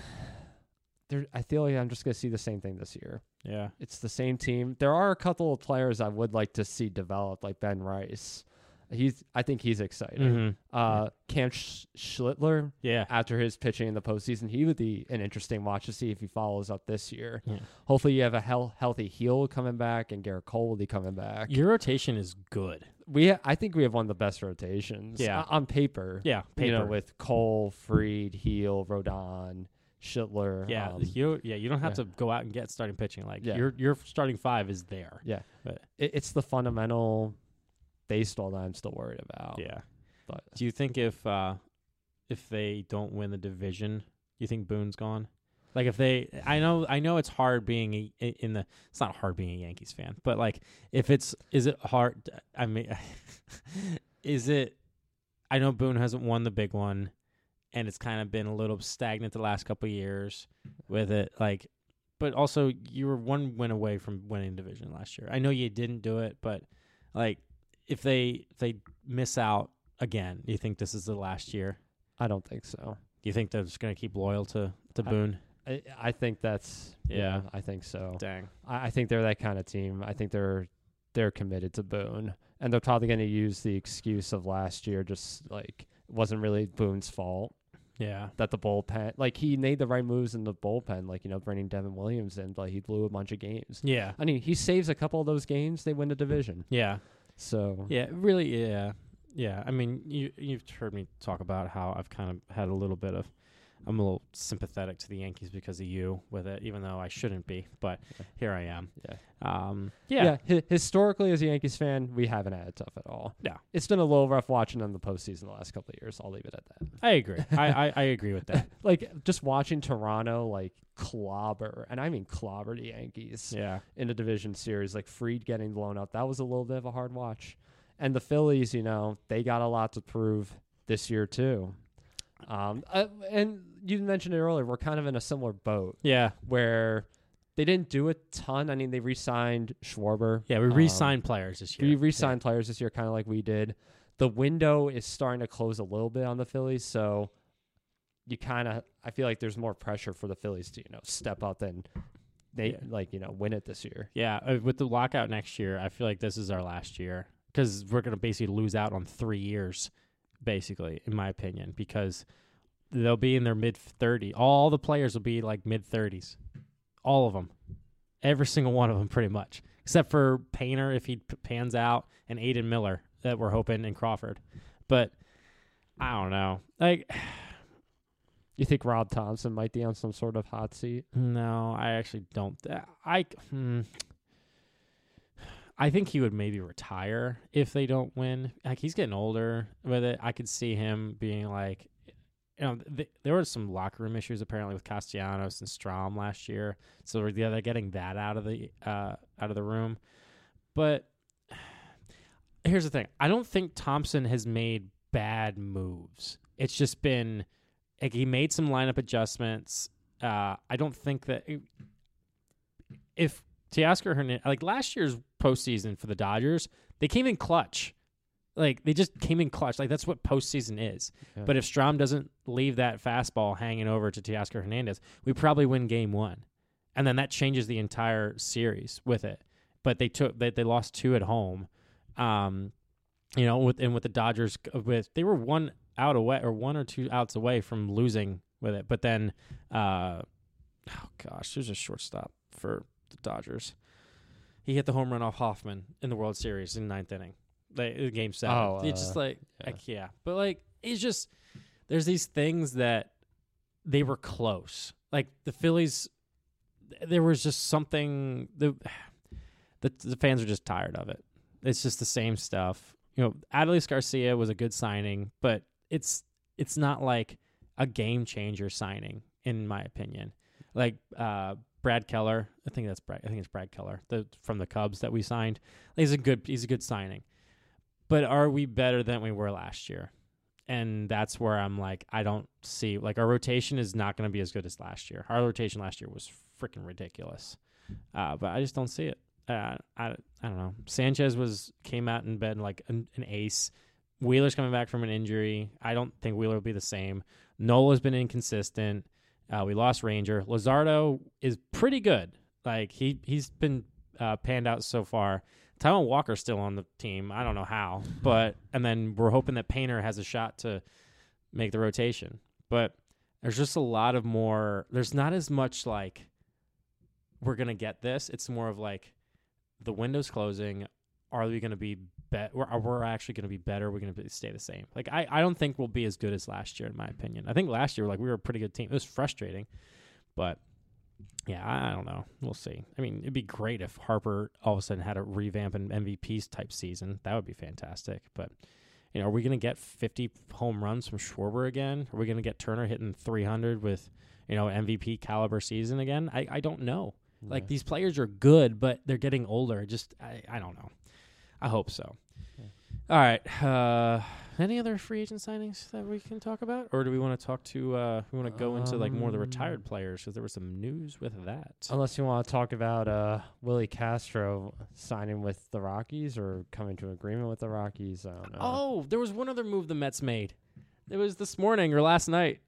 I feel like I'm just going to see the same thing this year. Yeah. It's the same team. There are a couple of players I would like to see develop, like Ben Rice. I think he's exciting. Cam Schlittler, after his pitching in the postseason, he would be an interesting watch to see if he follows up this year. Yeah. Hopefully you have a healthy Heel coming back, and Garrett Cole will be coming back. Your rotation is good. I think we have one of the best rotations on paper. Yeah, with Cole, Fried, Heel, Rodon, Schlittler. Yeah, you don't have to go out and get starting pitching. Your starting five is there. Yeah, but it's the fundamental baseball that I'm still worried about. Yeah, but do you think if they don't win the division, you think Boone's gone? If I know it's hard being it's not hard being a Yankees fan, but is it hard? I mean, is it? I know Boone hasn't won the big one, and it's kind of been a little stagnant the last couple of years with it. But also you were one win away from winning division last year. I know you didn't do it, but if they miss out again, do you think this is the last year? I don't think so. Do you think they're just going to keep loyal to Boone? I think that's I think so. Dang. I think they're that kind of team. I think they're committed to Boone, and they're probably going to use the excuse of last year, just it wasn't really Boone's fault. Yeah, that the bullpen, he made the right moves in the bullpen, bringing Devin Williams in, he blew a bunch of games. Yeah, I mean, he saves a couple of those games, they win the division. Yeah, so yeah, really, yeah. I mean, you've heard me talk about how I've kind of had a little bit of. I'm a little sympathetic to the Yankees because of you with it, even though I shouldn't be. But here I am. Yeah. Historically, as a Yankees fan, we haven't had it tough at all. Yeah. It's been a little rough watching them in the postseason the last couple of years. I'll leave it at that. I agree. I agree with that. Just watching Toronto, clobber, and I mean clobber the Yankees. Yeah. In the division series, Fried getting blown out. That was a little bit of a hard watch. And the Phillies, they got a lot to prove this year too. And you mentioned it earlier, we're kind of in a similar boat. Yeah. Where they didn't do a ton. I mean, they re-signed Schwarber. Yeah, we re-signed players this year. We re-signed players this year, kind of like we did. The window is starting to close a little bit on the Phillies, so I feel like there's more pressure for the Phillies to, step up and win it this year. Yeah, with the lockout next year, I feel like this is our last year because we're going to basically lose out on 3 years, basically, in my opinion, because they'll be in their mid-30s. All the players will be mid-30s. All of them. Every single one of them, pretty much, except for Painter if he pans out, and Aiden Miller that we're hoping, and Crawford. But I don't know. Like, you think Rob Thompson might be on some sort of hot seat? No, I actually don't. I think he would maybe retire if they don't win. Like, he's getting older with it. I could see him being like, there were some locker room issues apparently with Castellanos and Strom last year. So they're getting that out of the room. But here's the thing. I don't think Thompson has made bad moves. It's just been like he made some lineup adjustments. I don't think that if Teoscar Hernandez, like last year's postseason for the Dodgers, they came in clutch. Like, they just came in clutch. Like, that's what postseason is. Yeah. But if Strom doesn't leave that fastball hanging over to Teoscar Hernandez, we probably win game 1. And then that changes the entire series with it. But they lost 2 at home. With the Dodgers, they were 1 out away or 1 or 2 outs away from losing with it. But then, there's a shortstop for the Dodgers. He hit the home run off Hoffman in the World Series in 9th inning. Game 7. It's just But like, it's just, there's these things that they were close. Like the Phillies, there was just something, the fans are just tired of it. It's just the same stuff. Adolis Garcia was a good signing, but it's not like a game changer signing, in my opinion. Like, Brad Keller, I think it's Brad Keller, from the Cubs that we signed. He's a good signing. But are we better than we were last year? And that's where I'm like, I don't see, like, our rotation is not going to be as good as last year. Our rotation last year was freaking ridiculous. But I just don't see it. I don't know. Sanchez came out in bed like an ace. Wheeler's coming back from an injury. I don't think Wheeler will be the same. Nola's been inconsistent. We lost Ranger. Luzardo is pretty good. Like, he's been panned out so far. Taijuan Walker's still on the team. I don't know how, and then we're hoping that Painter has a shot to make the rotation. But there's just a lot of more. There's not as much like we're gonna get this. It's more of like the window's closing. Are we gonna be we're actually gonna be better? We're gonna stay the same. Like, I don't think we'll be as good as last year, in my opinion. I think last year we were a pretty good team. It was frustrating, but. Yeah, I don't know. We'll see. I mean, it'd be great if Harper all of a sudden had a revamp and MVP type season. That would be fantastic. But, are we going to get 50 home runs from Schwarber again? Are we going to get Turner hitting 300 with, MVP caliber season again? I don't know. Yeah. Like, these players are good, but they're getting older. Just, I don't know. I hope so. Yeah. All right. Any other free agent signings that we can talk about? Or do we want to talk to, we want to go into like more of the retired players, because there was some news with that. Unless you want to talk about Willie Castro signing with the Rockies or coming to an agreement with the Rockies. I don't know. Oh, there was one other move the Mets made. It was this morning or last night.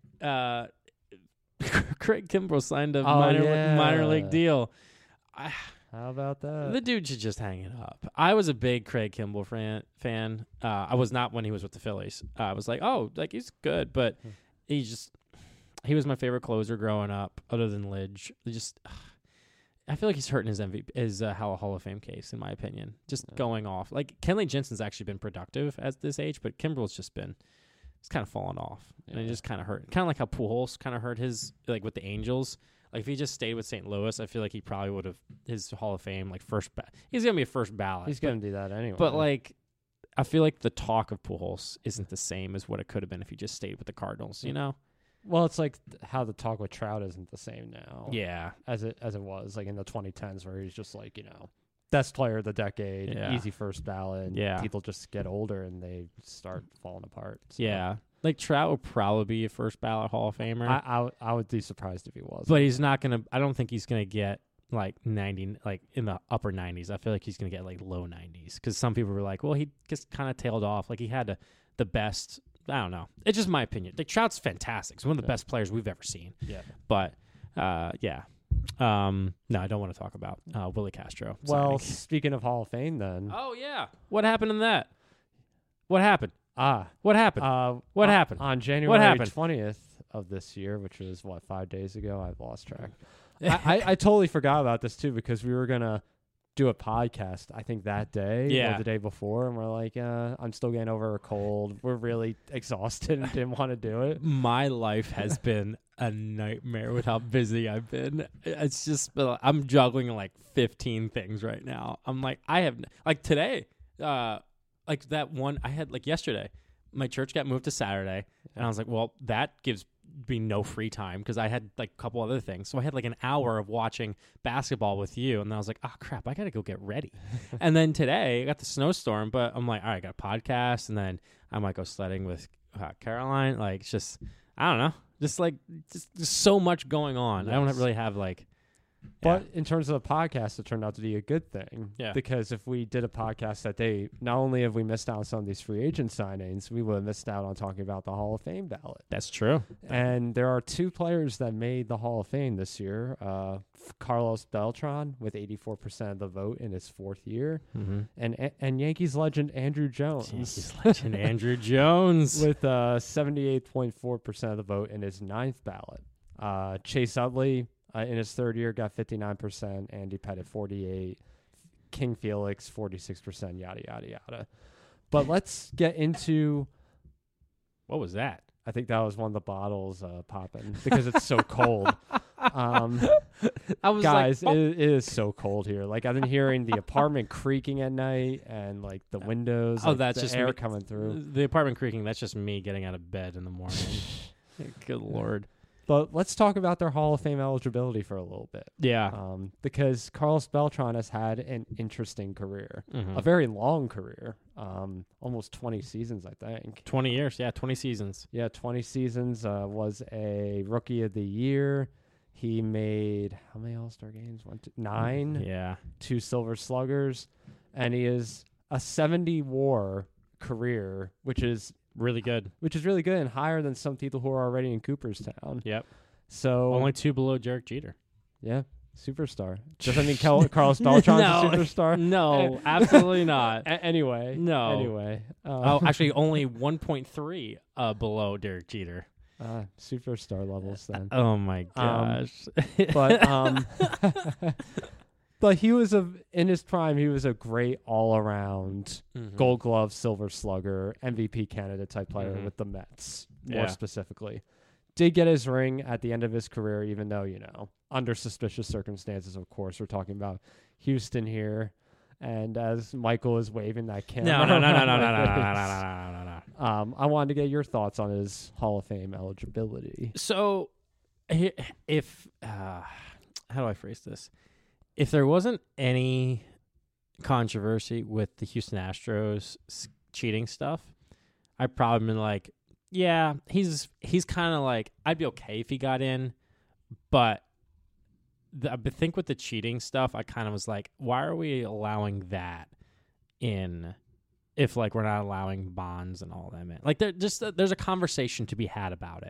Craig Kimbrell signed a minor league deal. How about that? The dude should just hang it up. I was a big Craig Kimbrell fan. I was not when he was with the Phillies. I was like, he's good, but he was my favorite closer growing up, other than Lidge. I feel like he's hurting his Hall of Fame case, in my opinion. Just going off. Like, Kenley Jensen's actually been productive at this age, but Kimbrell's just been, it's kind of fallen off, and it just kind of hurt. Kind of like how Pujols kind of hurt his, like with the Angels. Like, if he just stayed with St. Louis, I feel like he probably would have his Hall of Fame, like, he's going to be a first ballot. He's going to do that anyway. But, like, I feel like the talk of Pujols isn't the same as what it could have been if he just stayed with the Cardinals, Well, it's like how the talk with Trout isn't the same now. Yeah. As it was, like, in the 2010s, where he's just like, best player of the decade, easy first ballot. And people just get older and they start falling apart. So. Yeah. Like, Trout would probably be a first ballot Hall of Famer. I would be surprised if he was. But he's not going to, I don't think he's going to get, like, 90, like, in the upper 90s. I feel like he's going to get, like, low 90s. Because some people were like, well, he just kind of tailed off. Like, he had the best, I don't know. It's just my opinion. Like, Trout's fantastic. He's one of the best players we've ever seen. Yeah. But, yeah. No, I don't want to talk about Willie Castro. Well, speaking of Hall of Fame, then. Oh, yeah. What happened in that? What happened? What happened? What happened? On January 20th of this year, which was, 5 days ago? I've lost track. I totally forgot about this too because we were gonna do a podcast, I think that day or the day before, and we're like, I'm still getting over a cold. We're really exhausted and didn't want to do it. My life has been a nightmare with how busy I've been. It's just, I'm juggling like 15 things right now. I'm like, I have, like today, like that one I had like yesterday, my church got moved to Saturday, and I was like, well, that gives me no free time because I had like a couple other things. So I had like an hour of watching basketball with you, and then I was like, oh crap, I gotta go get ready. And then today I got the snowstorm, but I'm like, all right, I got a podcast, and then I might go sledding with Caroline. Like, it's just, I don't know, just so much going on. Yes. I don't really have like. But in terms of the podcast, it turned out to be a good thing. Yeah. Because if we did a podcast that day, not only have we missed out on some of these free agent signings, we would have missed out on talking about the Hall of Fame ballot. That's true. And there are 2 players that made the Hall of Fame this year. Carlos Beltran with 84% of the vote in his 4th year. Mm-hmm. And Yankees legend Andrew Jones. Yankees legend Andrew Jones. With 78.4% of the vote in his 9th ballot. Chase Utley, in his 3rd year, got 59%. Andy Pettitte, 48%. King Felix, 46%. Yada, yada, yada. But let's get into... What was that? I think that was one of the bottles popping because it's so cold. Guys, like, it is so cold here. Like, I've been hearing the apartment creaking at night and, like, the windows. That's the just air coming through. The apartment creaking, that's just me getting out of bed in the morning. Good Lord. But let's talk about their Hall of Fame eligibility for a little bit. Yeah. Because Carlos Beltran has had an interesting career, a very long career, almost 20 seasons, I think. 20 years, 20 seasons. Yeah, 20 seasons, was a Rookie of the Year. He made, how many All-Star games? 9. Yeah. 2 Silver Sluggers. And he is a 70-WAR career, which is really good. And higher than some people who are already in Cooperstown. Yep. So only 2 below Derek Jeter. Yeah. Superstar. Does that mean Carlos Beltran's a superstar? No, absolutely not. Anyway. Actually only 1.3 below Derek Jeter. Superstar levels then. Oh my gosh. But he was in his prime, he was a great all-around Gold Glove, Silver Slugger, MVP candidate type player with the Mets, more specifically. Did get his ring at the end of his career, even though, under suspicious circumstances, of course. We're talking about Houston here. And as Michael is waving that camera. No. I wanted to get your thoughts on his Hall of Fame eligibility. So, if how do I phrase this? If there wasn't any controversy with the Houston Astros cheating stuff, I'd probably been like, yeah, he's kind of like, I'd be okay if he got in, but I think with the cheating stuff, I kind of was like, why are we allowing that in if like we're not allowing Bonds and all that? Like there's a conversation to be had about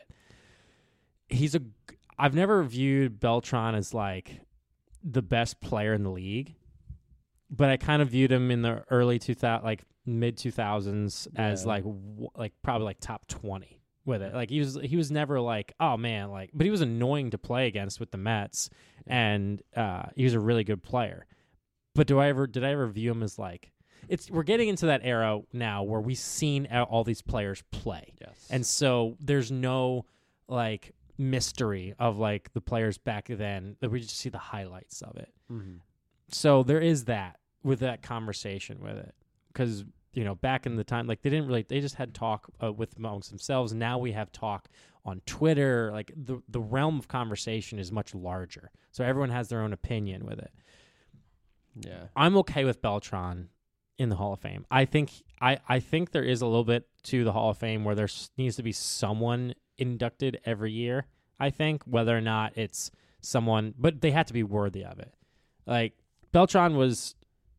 it. I've never viewed Beltran as like the best player in the league, but I kind of viewed him in the early 2000, like mid 2000s as like probably like top 20 with it. Like he was never like, oh man, like, but he was annoying to play against with the Mets, and he was a really good player. But did I ever view him as like, we're getting into that era now where we've seen all these players play. Yes. And so there's no like mystery of like the players back then, that we just see the highlights of it. So there is that with that conversation with it, because back in the time, like they just had talk with amongst themselves. Now we have talk on Twitter. Like the realm of conversation is much larger, so everyone has their own opinion with it. Yeah, I'm okay with Beltran in the Hall of Fame. I think there is a little bit to the Hall of Fame where there needs to be someone inducted every year. I think, whether or not it's someone, but they had to be worthy of it. Like Beltran was,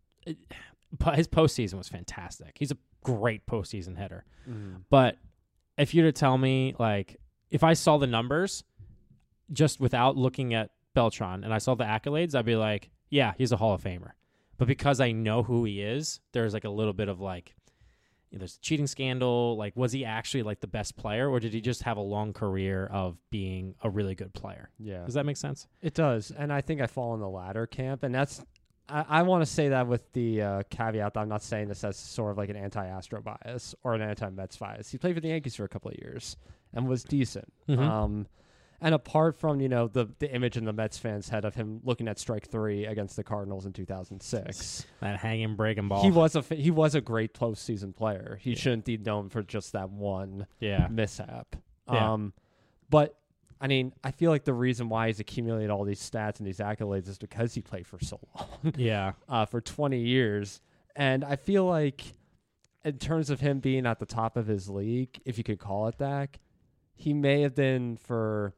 his postseason was fantastic. He's a great postseason hitter. But if you were to tell me, like, if I saw the numbers just without looking at Beltran and I saw the accolades, I'd be like, yeah, he's a Hall of Famer. But because I know who he is, there's like a little bit of like, there's a cheating scandal. Like, was he actually like the best player, or did he just have a long career of being a really good player? Yeah. Does that make sense? It does. And I think I fall in the latter camp. And I want to say that with the caveat that I'm not saying this as sort of like an anti-Astro bias or an anti-Mets bias. He played for the Yankees for a couple of years and was decent. Mm-hmm. And apart from, the image in the Mets fans' head of him looking at strike 3 against the Cardinals in 2006. That hanging breaking ball. He was a great postseason player. He shouldn't be known for just that one mishap. Yeah. But, I mean, I feel like the reason why he's accumulated all these stats and these accolades is because he played for so long. Yeah. For 20 years. And I feel like in terms of him being at the top of his league, if you could call it that, he may have been for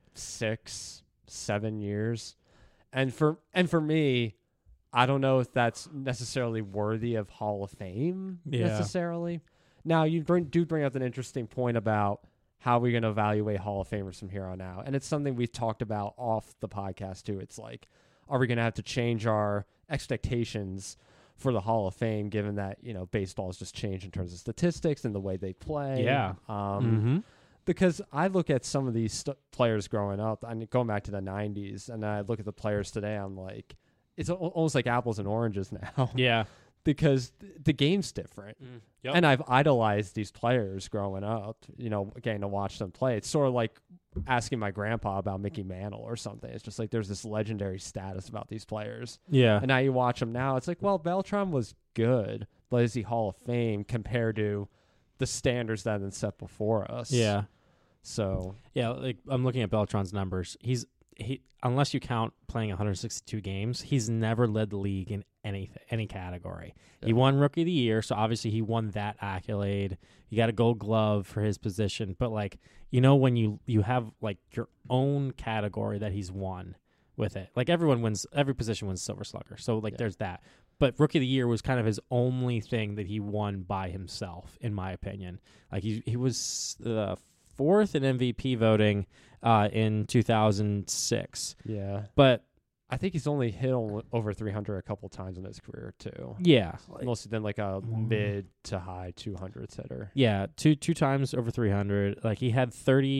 6-7 years. And for me, I don't know if that's necessarily worthy of Hall of Fame necessarily. Now, you do bring up an interesting point about how we're going to evaluate Hall of Famers from here on out. And it's something we've talked about off the podcast too. It's like, are we going to have to change our expectations for the Hall of Fame, given that, baseball has just changed in terms of statistics and the way they play? Yeah. Because I look at some of these players growing up, I mean, going back to the 90s, and I look at the players today, I'm like, it's almost like apples and oranges now. Yeah. Because the game's different. Yep. And I've idolized these players growing up, getting to watch them play. It's sort of like asking my grandpa about Mickey Mantle or something. It's just like there's this legendary status about these players. Yeah. And now you watch them now, it's like, well, Beltran was good, but is he Hall of Fame compared to the standards that have been set before us? Yeah. So yeah, like I'm looking at Beltran's numbers. He unless you count playing 162 games, he's never led the league in any category. Yeah. He won Rookie of the Year, so obviously he won that accolade. You got a Gold Glove for his position, but like when you have like your own category that he's won with it, like every position wins Silver Slugger. So like there's that. But Rookie of the Year was kind of his only thing that he won by himself, in my opinion. Like he was fourth in MVP voting in 2006. Yeah. But I think he's only hit over 300 a couple times in his career too. Yeah. Mostly been like a mid to high 200s hitter. Yeah, two times over 300. Like he had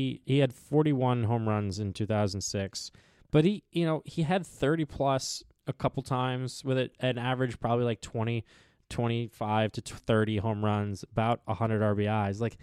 41 home runs in 2006. But he had 30 plus a couple times with an average probably like 25 to 30 home runs, about 100 RBIs. Like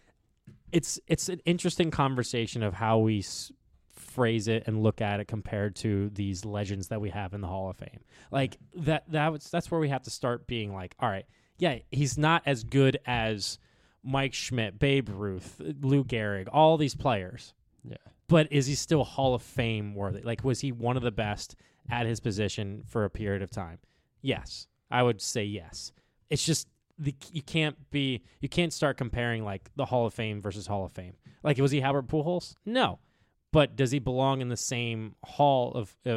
it's an interesting conversation of how we phrase it and look at it compared to these legends that we have in the Hall of Fame. Like that's where we have to start being like, all right, yeah, he's not as good as Mike Schmidt, Babe Ruth, Lou Gehrig, all these players. Yeah. But is he still Hall of Fame worthy? Like, was he one of the best at his position for a period of time? Yes. I would say yes. It's just you can't start comparing like the Hall of Fame versus Hall of Fame. Like, was he Albert Pujols? No. But does he belong in the same hall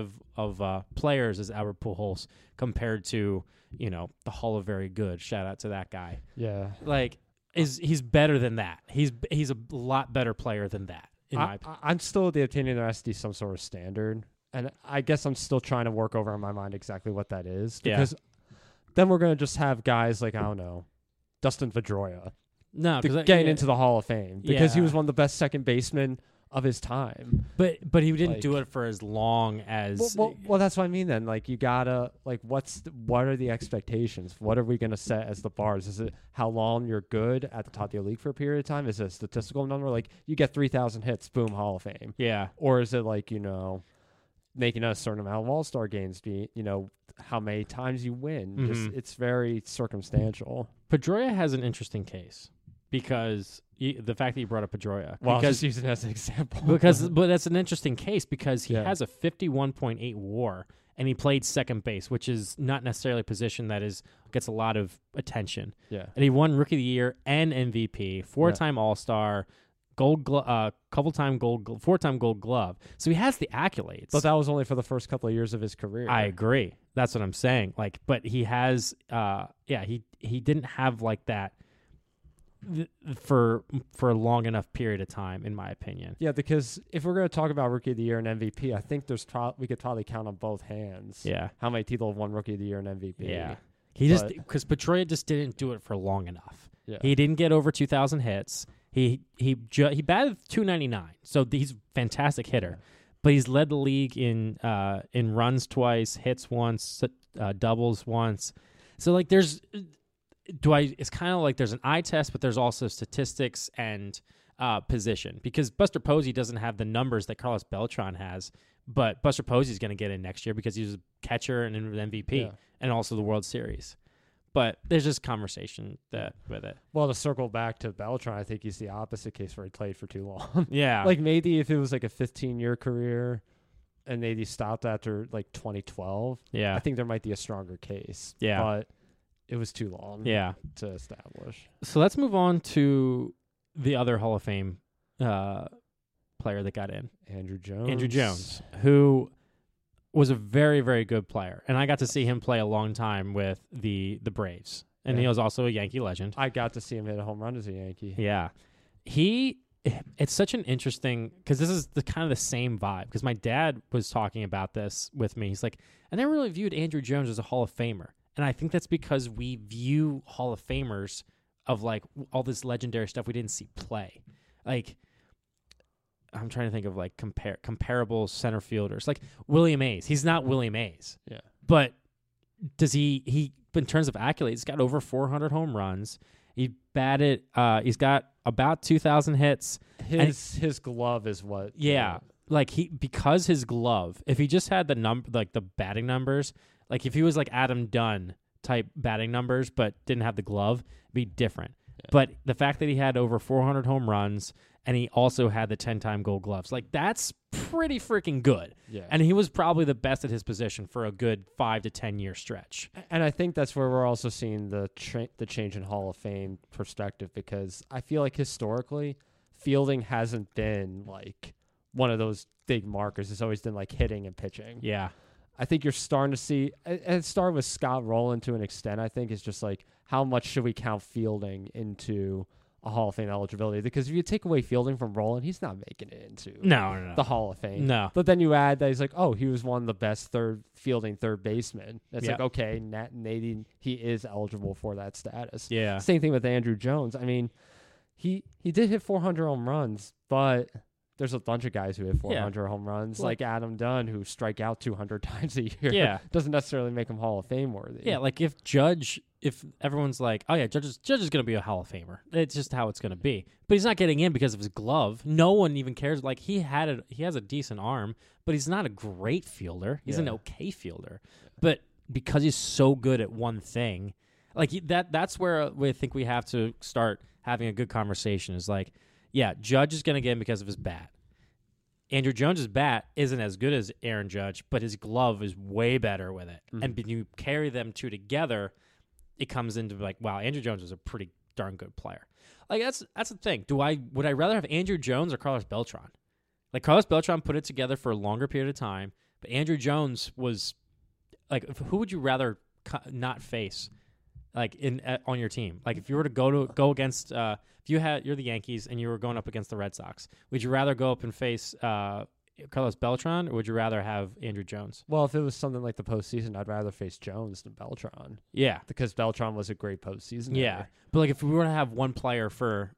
of players as Albert Pujols compared to, the Hall of Very Good? Shout out to that guy. Yeah. Like, he's better than that. He's a lot better player than that. I'm still of the opinion there has to be some sort of standard. And I guess I'm still trying to work over in my mind exactly what that is. Because then we're going to just have guys like, I don't know, Dustin Pedroia. No, getting into the Hall of Fame. Because he was one of the best second basemen of his time. But he didn't do it for as long as... Well, that's what I mean then. Like, you gotta... Like, what are the expectations? What are we going to set as the bars? Is it how long you're good at the top of your league for a period of time? Is it a statistical number? Like, you get 3,000 hits, boom, Hall of Fame. Yeah. Or is it like, making a certain amount of All-Star games be, how many times you win? Mm-hmm. Just, it's very circumstantial. Pedroia has an interesting case. Because the fact that you brought up Pedroia, well, just using it as an example, but that's an interesting case because he has a 51.8 WAR and he played second base, which is not necessarily a position that gets a lot of attention. Yeah, and he won Rookie of the Year and MVP, 4-time All-Star, four-time Gold Glove. So he has the accolades. But that was only for the first couple of years of his career. I agree. That's what I'm saying. Like, but he has, he didn't have like that. For a long enough period of time, in my opinion. Yeah, because if we're going to talk about Rookie of the Year and MVP, I think we could probably count on both hands. Yeah, how many people have won Rookie of the Year and MVP? Yeah, because Pedroia just didn't do it for long enough. Yeah. He didn't get over 2,000 hits. He batted 299, so he's a fantastic hitter. But he's led the league in runs twice, hits once, doubles once. So like it's kind of like there's an eye test, but there's also statistics and position, because Buster Posey doesn't have the numbers that Carlos Beltran has, but Buster Posey's going to get in next year because he's a catcher and an MVP and also the World Series. But there's just conversation with it. Well, to circle back to Beltran, I think he's the opposite case where he played for too long. Yeah. Like maybe if it was like a 15-year career and maybe stopped after like 2012, I think there might be a stronger case. Yeah. But it was too long to establish. So let's move on to the other Hall of Fame player that got in. Andrew Jones, who was a very, very good player. And I got to see him play a long time with the Braves. And he was also a Yankee legend. I got to see him hit a home run as a Yankee. Yeah. It's such an interesting, because this is kind of the same vibe, because my dad was talking about this with me. He's like, I never really viewed Andrew Jones as a Hall of Famer. And I think that's because we view Hall of Famers of like all this legendary stuff we didn't see play. Like, I'm trying to think of like comparable center fielders, like Willie Mays. He's not Willie Mays. Yeah. But does he in terms of accolades, he's got over 400 home runs. He batted, he's got about 2,000 hits. His glove is what. Yeah. Like because his glove, if he just had the batting numbers, like if he was like Adam Dunn type batting numbers, but didn't have the glove, it'd be different. Yeah. But the fact that he had over 400 home runs, and he also had the 10-time Gold Gloves, like that's pretty freaking good. Yeah. And he was probably the best at his position for a good 5 to 10 year stretch. And I think that's where we're also seeing the change in Hall of Fame perspective, because I feel like historically, fielding hasn't been like one of those big markers. It's always been like hitting and pitching. Yeah. I think you're starting to see, and it started with Scott Rowland to an extent, I think, is just like, how much should we count fielding into a Hall of Fame eligibility? Because if you take away fielding from Rowland, he's not making it into the Hall of Fame. No. But then you add that he's like, he was one of the best third basemen. It's like, okay, maybe he is eligible for that status. Yeah. Same thing with Andrew Jones. I mean, he did hit 400 home runs, but there's a bunch of guys who hit 400 home runs, like Adam Dunn, who strike out 200 times a year. Yeah. Doesn't necessarily make him Hall of Fame worthy. Yeah, like if everyone's like, oh yeah, Judge is going to be a Hall of Famer. It's just how it's going to be. But he's not getting in because of his glove. No one even cares. Like he has a decent arm, but he's not a great fielder. He's an okay fielder. But because he's so good at one thing, like that's where I think we have to start having a good conversation, is like, yeah, Judge is going to get in because of his bat. Andrew Jones's bat isn't as good as Aaron Judge, but his glove is way better with it. Mm-hmm. And when you carry them two together, it comes into like, wow, Andrew Jones is a pretty darn good player. Like that's the thing. Would I rather have Andrew Jones or Carlos Beltran? Like Carlos Beltran put it together for a longer period of time, but Andrew Jones was like, who would you rather not face? Like on your team, like if you were to go against, if you're the Yankees and you were going up against the Red Sox, would you rather go up and face Carlos Beltran, or would you rather have Andrew Jones? Well, if it was something like the postseason, I'd rather face Jones than Beltran. Yeah, because Beltran was a great postseason. Yeah, but like if we were to have one player for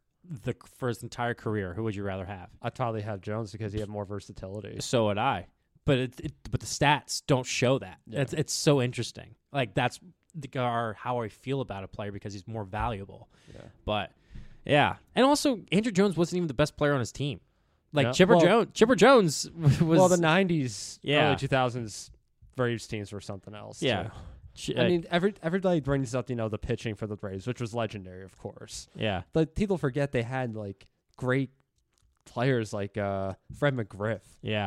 his entire career, who would you rather have? I'd probably have Jones because he had more versatility. So would I, but but the stats don't show that. Yeah. It's so interesting. Like that's how I feel about a player, because he's more valuable. Yeah. But yeah, and also Andrew Jones wasn't even the best player on his team. Like Chipper Jones was. Well, the '90s, early 2000s Braves teams were something else. Yeah, too. I mean, everybody brings up the pitching for the Braves, which was legendary, of course. Yeah, but people forget they had like great players like Fred McGriff,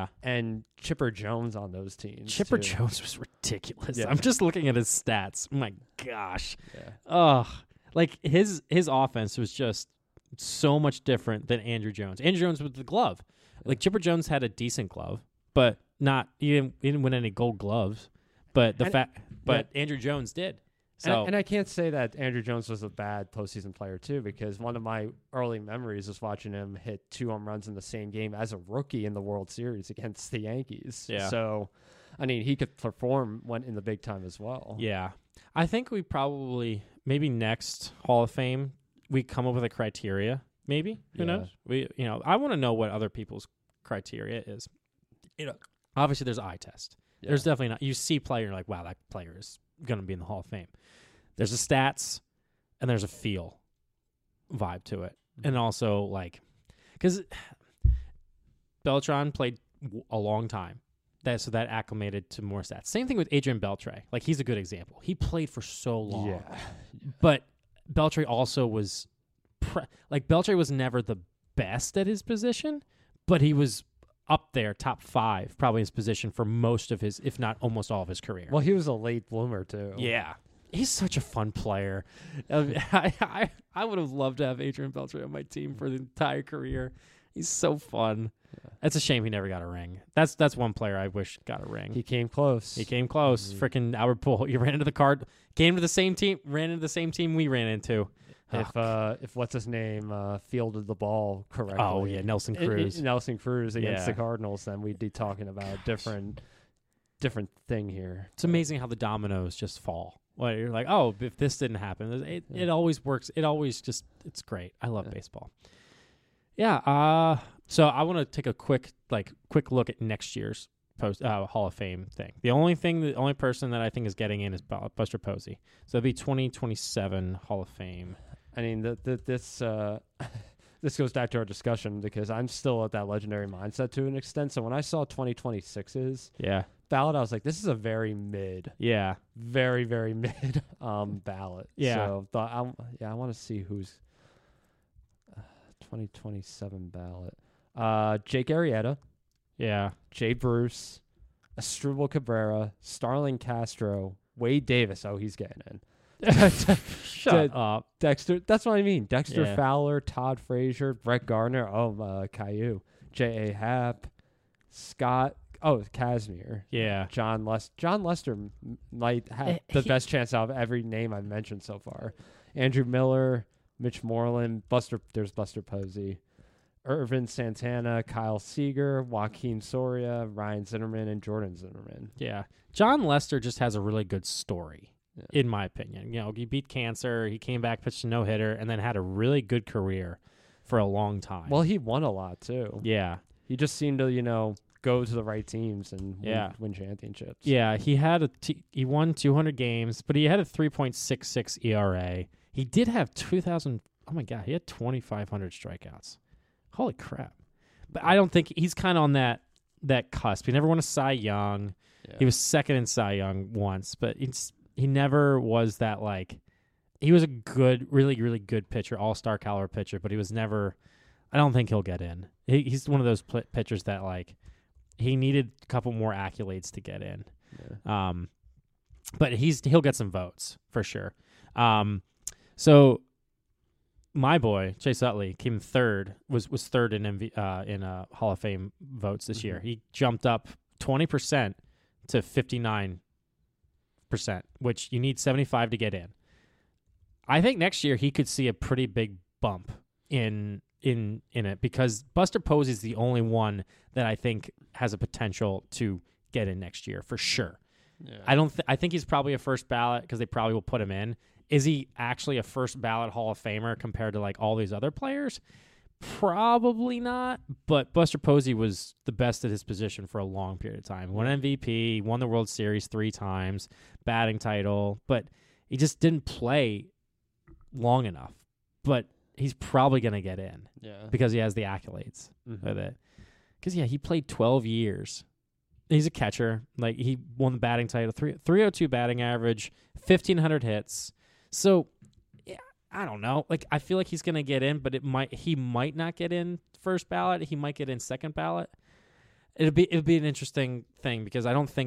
and Chipper Jones on those teams. Chipper Jones was ridiculous. Yeah. I'm just looking at his stats. Oh my gosh. Yeah. Like his offense was just so much different than Andrew Jones. Andrew Jones with the glove. Like Chipper Jones had a decent glove, but he didn't win any Gold Gloves. But Andrew Jones did. So and I can't say that Andrew Jones was a bad postseason player too, because one of my early memories is watching him hit 2 home runs in the same game as a rookie in the World Series against the Yankees. Yeah. So, I mean, he could perform in the big time as well. Yeah. I think we probably, maybe next Hall of Fame, we come up with a criteria. Maybe who knows? I want to know what other people's criteria is. Obviously there's eye test. Yeah. There's definitely not. You see player, you're like, wow, that player is going to be in the Hall of Fame. There's a stats and there's a feel vibe to it, and also like because Beltran played a long time. So that acclimated to more stats. Same thing with Adrian Beltre. Like, he's a good example. He played for so long. Yeah. But Beltre also was... Beltre was never the best at his position, but he was up there, top 5, probably his position for most of his, if not almost all of his career. Well, he was a late bloomer, too. Yeah. He's such a fun player. I would have loved to have Adrian Beltre on my team for the entire career. He's so fun. Yeah. It's a shame he never got a ring. That's one player I wish got a ring. He came close. Freaking Albert Pujols. He ran into the card. Came to the same team. Ran into the same team we ran into. If what's his name fielded the ball correctly. Oh yeah, Nelson Cruz. Nelson Cruz against the Cardinals. Then we'd be talking about a different thing here. It's amazing how the dominoes just fall. Well, you're like, oh, if this didn't happen, it always works. It always just it's great. I love baseball. Yeah. So I want to take a quick look at next year's Hall of Fame thing. The only person that I think is getting in is Buster Posey. So it'd be 2027 Hall of Fame. I mean, this goes back to our discussion because I'm still at that legendary mindset to an extent. So when I saw 2026's ballot, I was like, this is a very mid. Yeah. Very, very mid ballot. Yeah. So I want to see who's 2027 ballot. Jake Arrieta. Yeah. Jay Bruce. Asdrubal Cabrera. Starling Castro. Wade Davis. Oh, he's getting in. Shut up. Dexter. That's what I mean. Dexter Fowler. Todd Frazier. Brett Gardner. Caillou. J.A. Happ. Scott. Oh, Casimir. Yeah. John Lester might have the best chance out of every name I've mentioned so far. Andrew Miller. Mitch Moreland. There's Buster Posey. Irvin Santana, Kyle Seager, Joaquin Soria, Ryan Zimmerman, and Jordan Zimmerman. Yeah. John Lester just has a really good story, in my opinion. He beat cancer, he came back, pitched a no-hitter, and then had a really good career for a long time. Well, he won a lot, too. Yeah. He just seemed to, go to the right teams and win championships. Yeah, he won 200 games, but he had a 3.66 ERA. He did have he had 2,500 strikeouts. Holy crap. But I don't think he's kind of on that cusp. He never won a Cy Young. Yeah. He was second in Cy Young once, but he never was that he was a good, really, really good pitcher, all-star caliber pitcher, but he was never, I don't think he'll get in. He's one of those pitchers that he needed a couple more accolades to get in. Yeah. But he'll get some votes for sure. So my boy Chase Utley came third, was third in Hall of Fame votes this year. He jumped up 20% to 59%, which you need 75 to get in. I think next year he could see a pretty big bump in it because Buster Posey is the only one that I think has a potential to get in next year for sure. Yeah. I think he's probably a first ballot because they probably will put him in. Is he actually a first ballot Hall of Famer compared to all these other players? Probably not, but Buster Posey was the best at his position for a long period of time. Won MVP, won the World Series 3 times, batting title, but he just didn't play long enough. But he's probably going to get in because he has the accolades with it. Because, he played 12 years. He's a catcher. He won the batting title, 302 batting average, 1,500 hits. So, I don't know. I feel like he's going to get in, but he might not get in first ballot. He might get in second ballot. It'll be an interesting thing because I don't think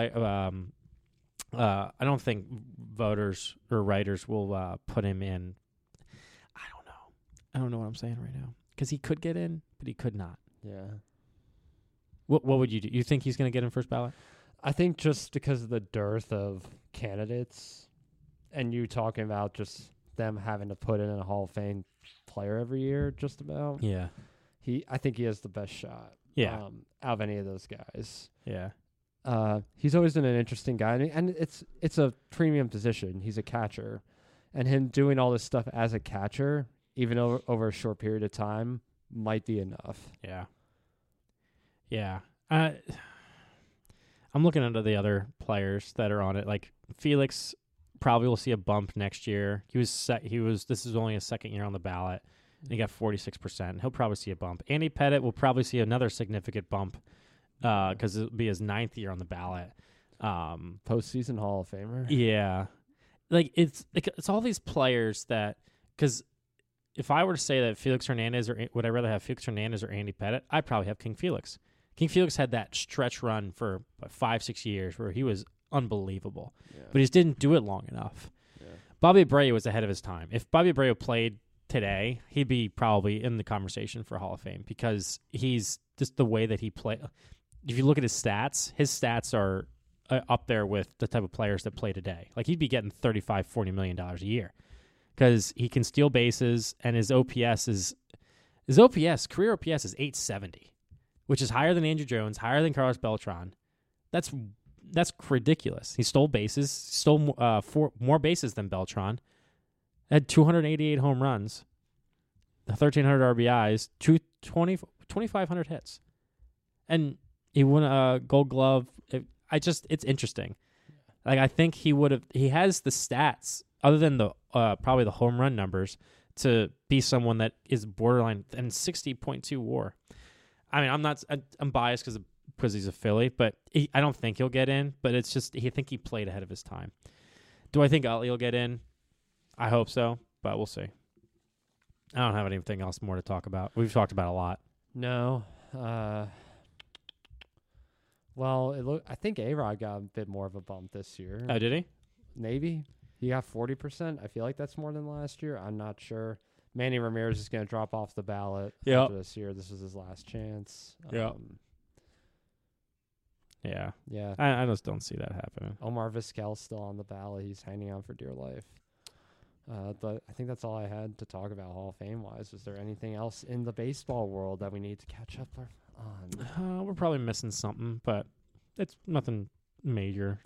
voters or writers will put him in. I don't know what I'm saying right now because he could get in, but he could not. Yeah. What would you do? You think he's going to get in first ballot? I think just because of the dearth of candidates. And you talking about just them having to put in a Hall of Fame player every year, just about. Yeah. I think he has the best shot. Yeah. Out of any of those guys. Yeah. He's always been an interesting guy, and it's a premium position. He's a catcher, And him doing all this stuff as a catcher, even over a short period of time, might be enough. Yeah. Yeah. I'm looking into the other players that are on it. Like Felix probably will see a bump next year. This is only his second year on the ballot. And he got 46%. He'll probably see a bump. Andy Pettitte will probably see another significant bump because it'll be his 9th year on the ballot. Postseason Hall of Famer. Yeah. It's all these players that, because if I were to say that Felix Hernandez, or would I rather have Felix Hernandez or Andy Pettitte, I'd probably have King Felix. King Felix had that stretch run for 5-6 years where he was unbelievable, but he just didn't do it long enough. Yeah. Bobby Abreu was ahead of his time. If Bobby Abreu played today, he'd be probably in the conversation for Hall of Fame because he's just the way that he played. If you look at his stats are up there with the type of players that play today. Like he'd be getting $35-40 million a year because he can steal bases, and his career OPS is 870, which is higher than Andrew Jones, higher than Carlos Beltran. That's ridiculous. He stole bases, more bases than Beltran. Had 288 home runs, 1,300 RBIs, 2,500 hits, and he won a Gold Glove. It's interesting. Like I think he has the stats other than the probably the home run numbers to be someone that is borderline and 60.2 WAR. I mean, I'm biased because he's a Philly, but I don't think he'll get in. But it's just I think he played ahead of his time. Do I think Utley will get in? I hope so, but we'll see. I don't have anything else more to talk about. We've talked about a lot. No. Well, I think A-Rod got a bit more of a bump this year. Oh, did he? Maybe. He got 40%. I feel like that's more than last year. I'm not sure. Manny Ramirez is going to drop off the ballot after this year. This was his last chance. Yeah. Yeah. I just don't see that happening. Omar Vizquel's still on the ballot. He's hanging on for dear life. But I think that's all I had to talk about Hall of Fame-wise. Is there anything else in the baseball world that we need to catch up on? We're probably missing something, but it's nothing major.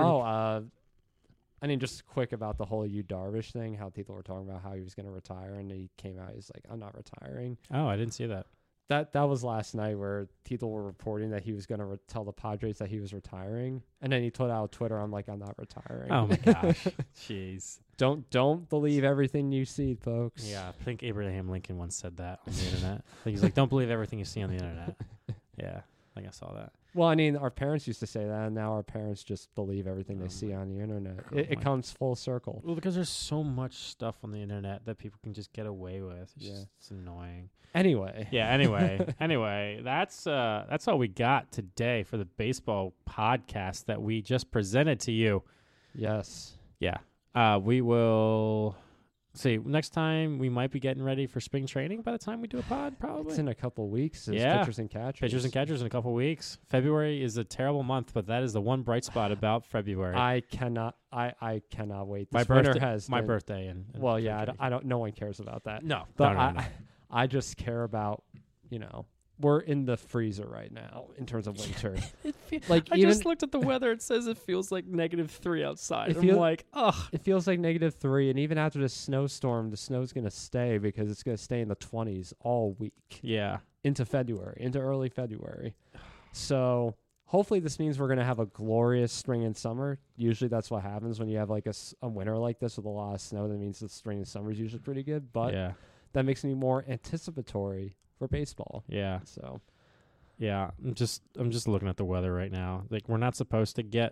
I mean, just quick about the whole Yu Darvish thing, how people were talking about how he was going to retire, and he came out, he's like, I'm not retiring. Oh, I didn't see that. That was last night where people were reporting that he was going to tell the Padres that he was retiring, and then he put out on Twitter, I'm like, I'm not retiring. Oh my gosh. Jeez. Don't believe everything you see, folks. Yeah, I think Abraham Lincoln once said that on the internet. I think he's like, don't believe everything you see on the internet. Yeah, I think I saw that. Well, I mean, our parents used to say that, and now our parents just believe everything they see on the internet. It comes full circle. Well, because there's so much stuff on the internet that people can just get away with. It's annoying. Anyway. Yeah, anyway, that's all we got today for the baseball podcast that we just presented to you. Yes. Yeah. We will see next time. We might be getting ready for spring training by the time we do a pod, probably. It's in a couple of weeks. Yeah. Pitchers and catchers. Pitchers and catchers in a couple of weeks. February is a terrible month, but that is the one bright spot about February. I cannot wait. My birthday. Well, yeah, I don't. No one cares about that. No. But no. I just care about, we're in the freezer right now in terms of winter. I just looked at the weather. It says it feels like -3 outside. I'm like, ugh. It feels like -3, and even after the snowstorm, the snow's going to stay because it's going to stay in the 20s all week. Yeah. Into early February. So hopefully this means we're going to have a glorious spring and summer. Usually that's what happens when you have like a winter like this with a lot of snow. That means the spring and summer is usually pretty good. But that makes me more anticipatory for baseball. Yeah. So, yeah, I'm just looking at the weather right now. Like we're not supposed to get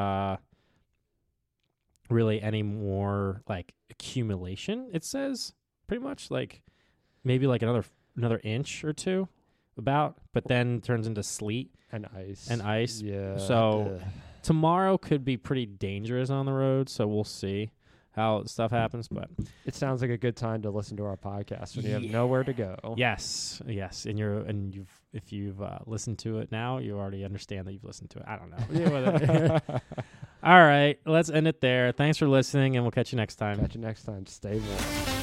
really any more like accumulation. It says pretty much like maybe like another inch or two but then turns into sleet and ice. Yeah. So tomorrow could be pretty dangerous on the road. So we'll see how stuff happens, but it sounds like a good time to listen to our podcast when you have nowhere to go. Yes, and if you've listened to it now, you already understand that you've listened to it. I don't know. All right, let's end it there. Thanks for listening, and we'll catch you next time. Stay warm.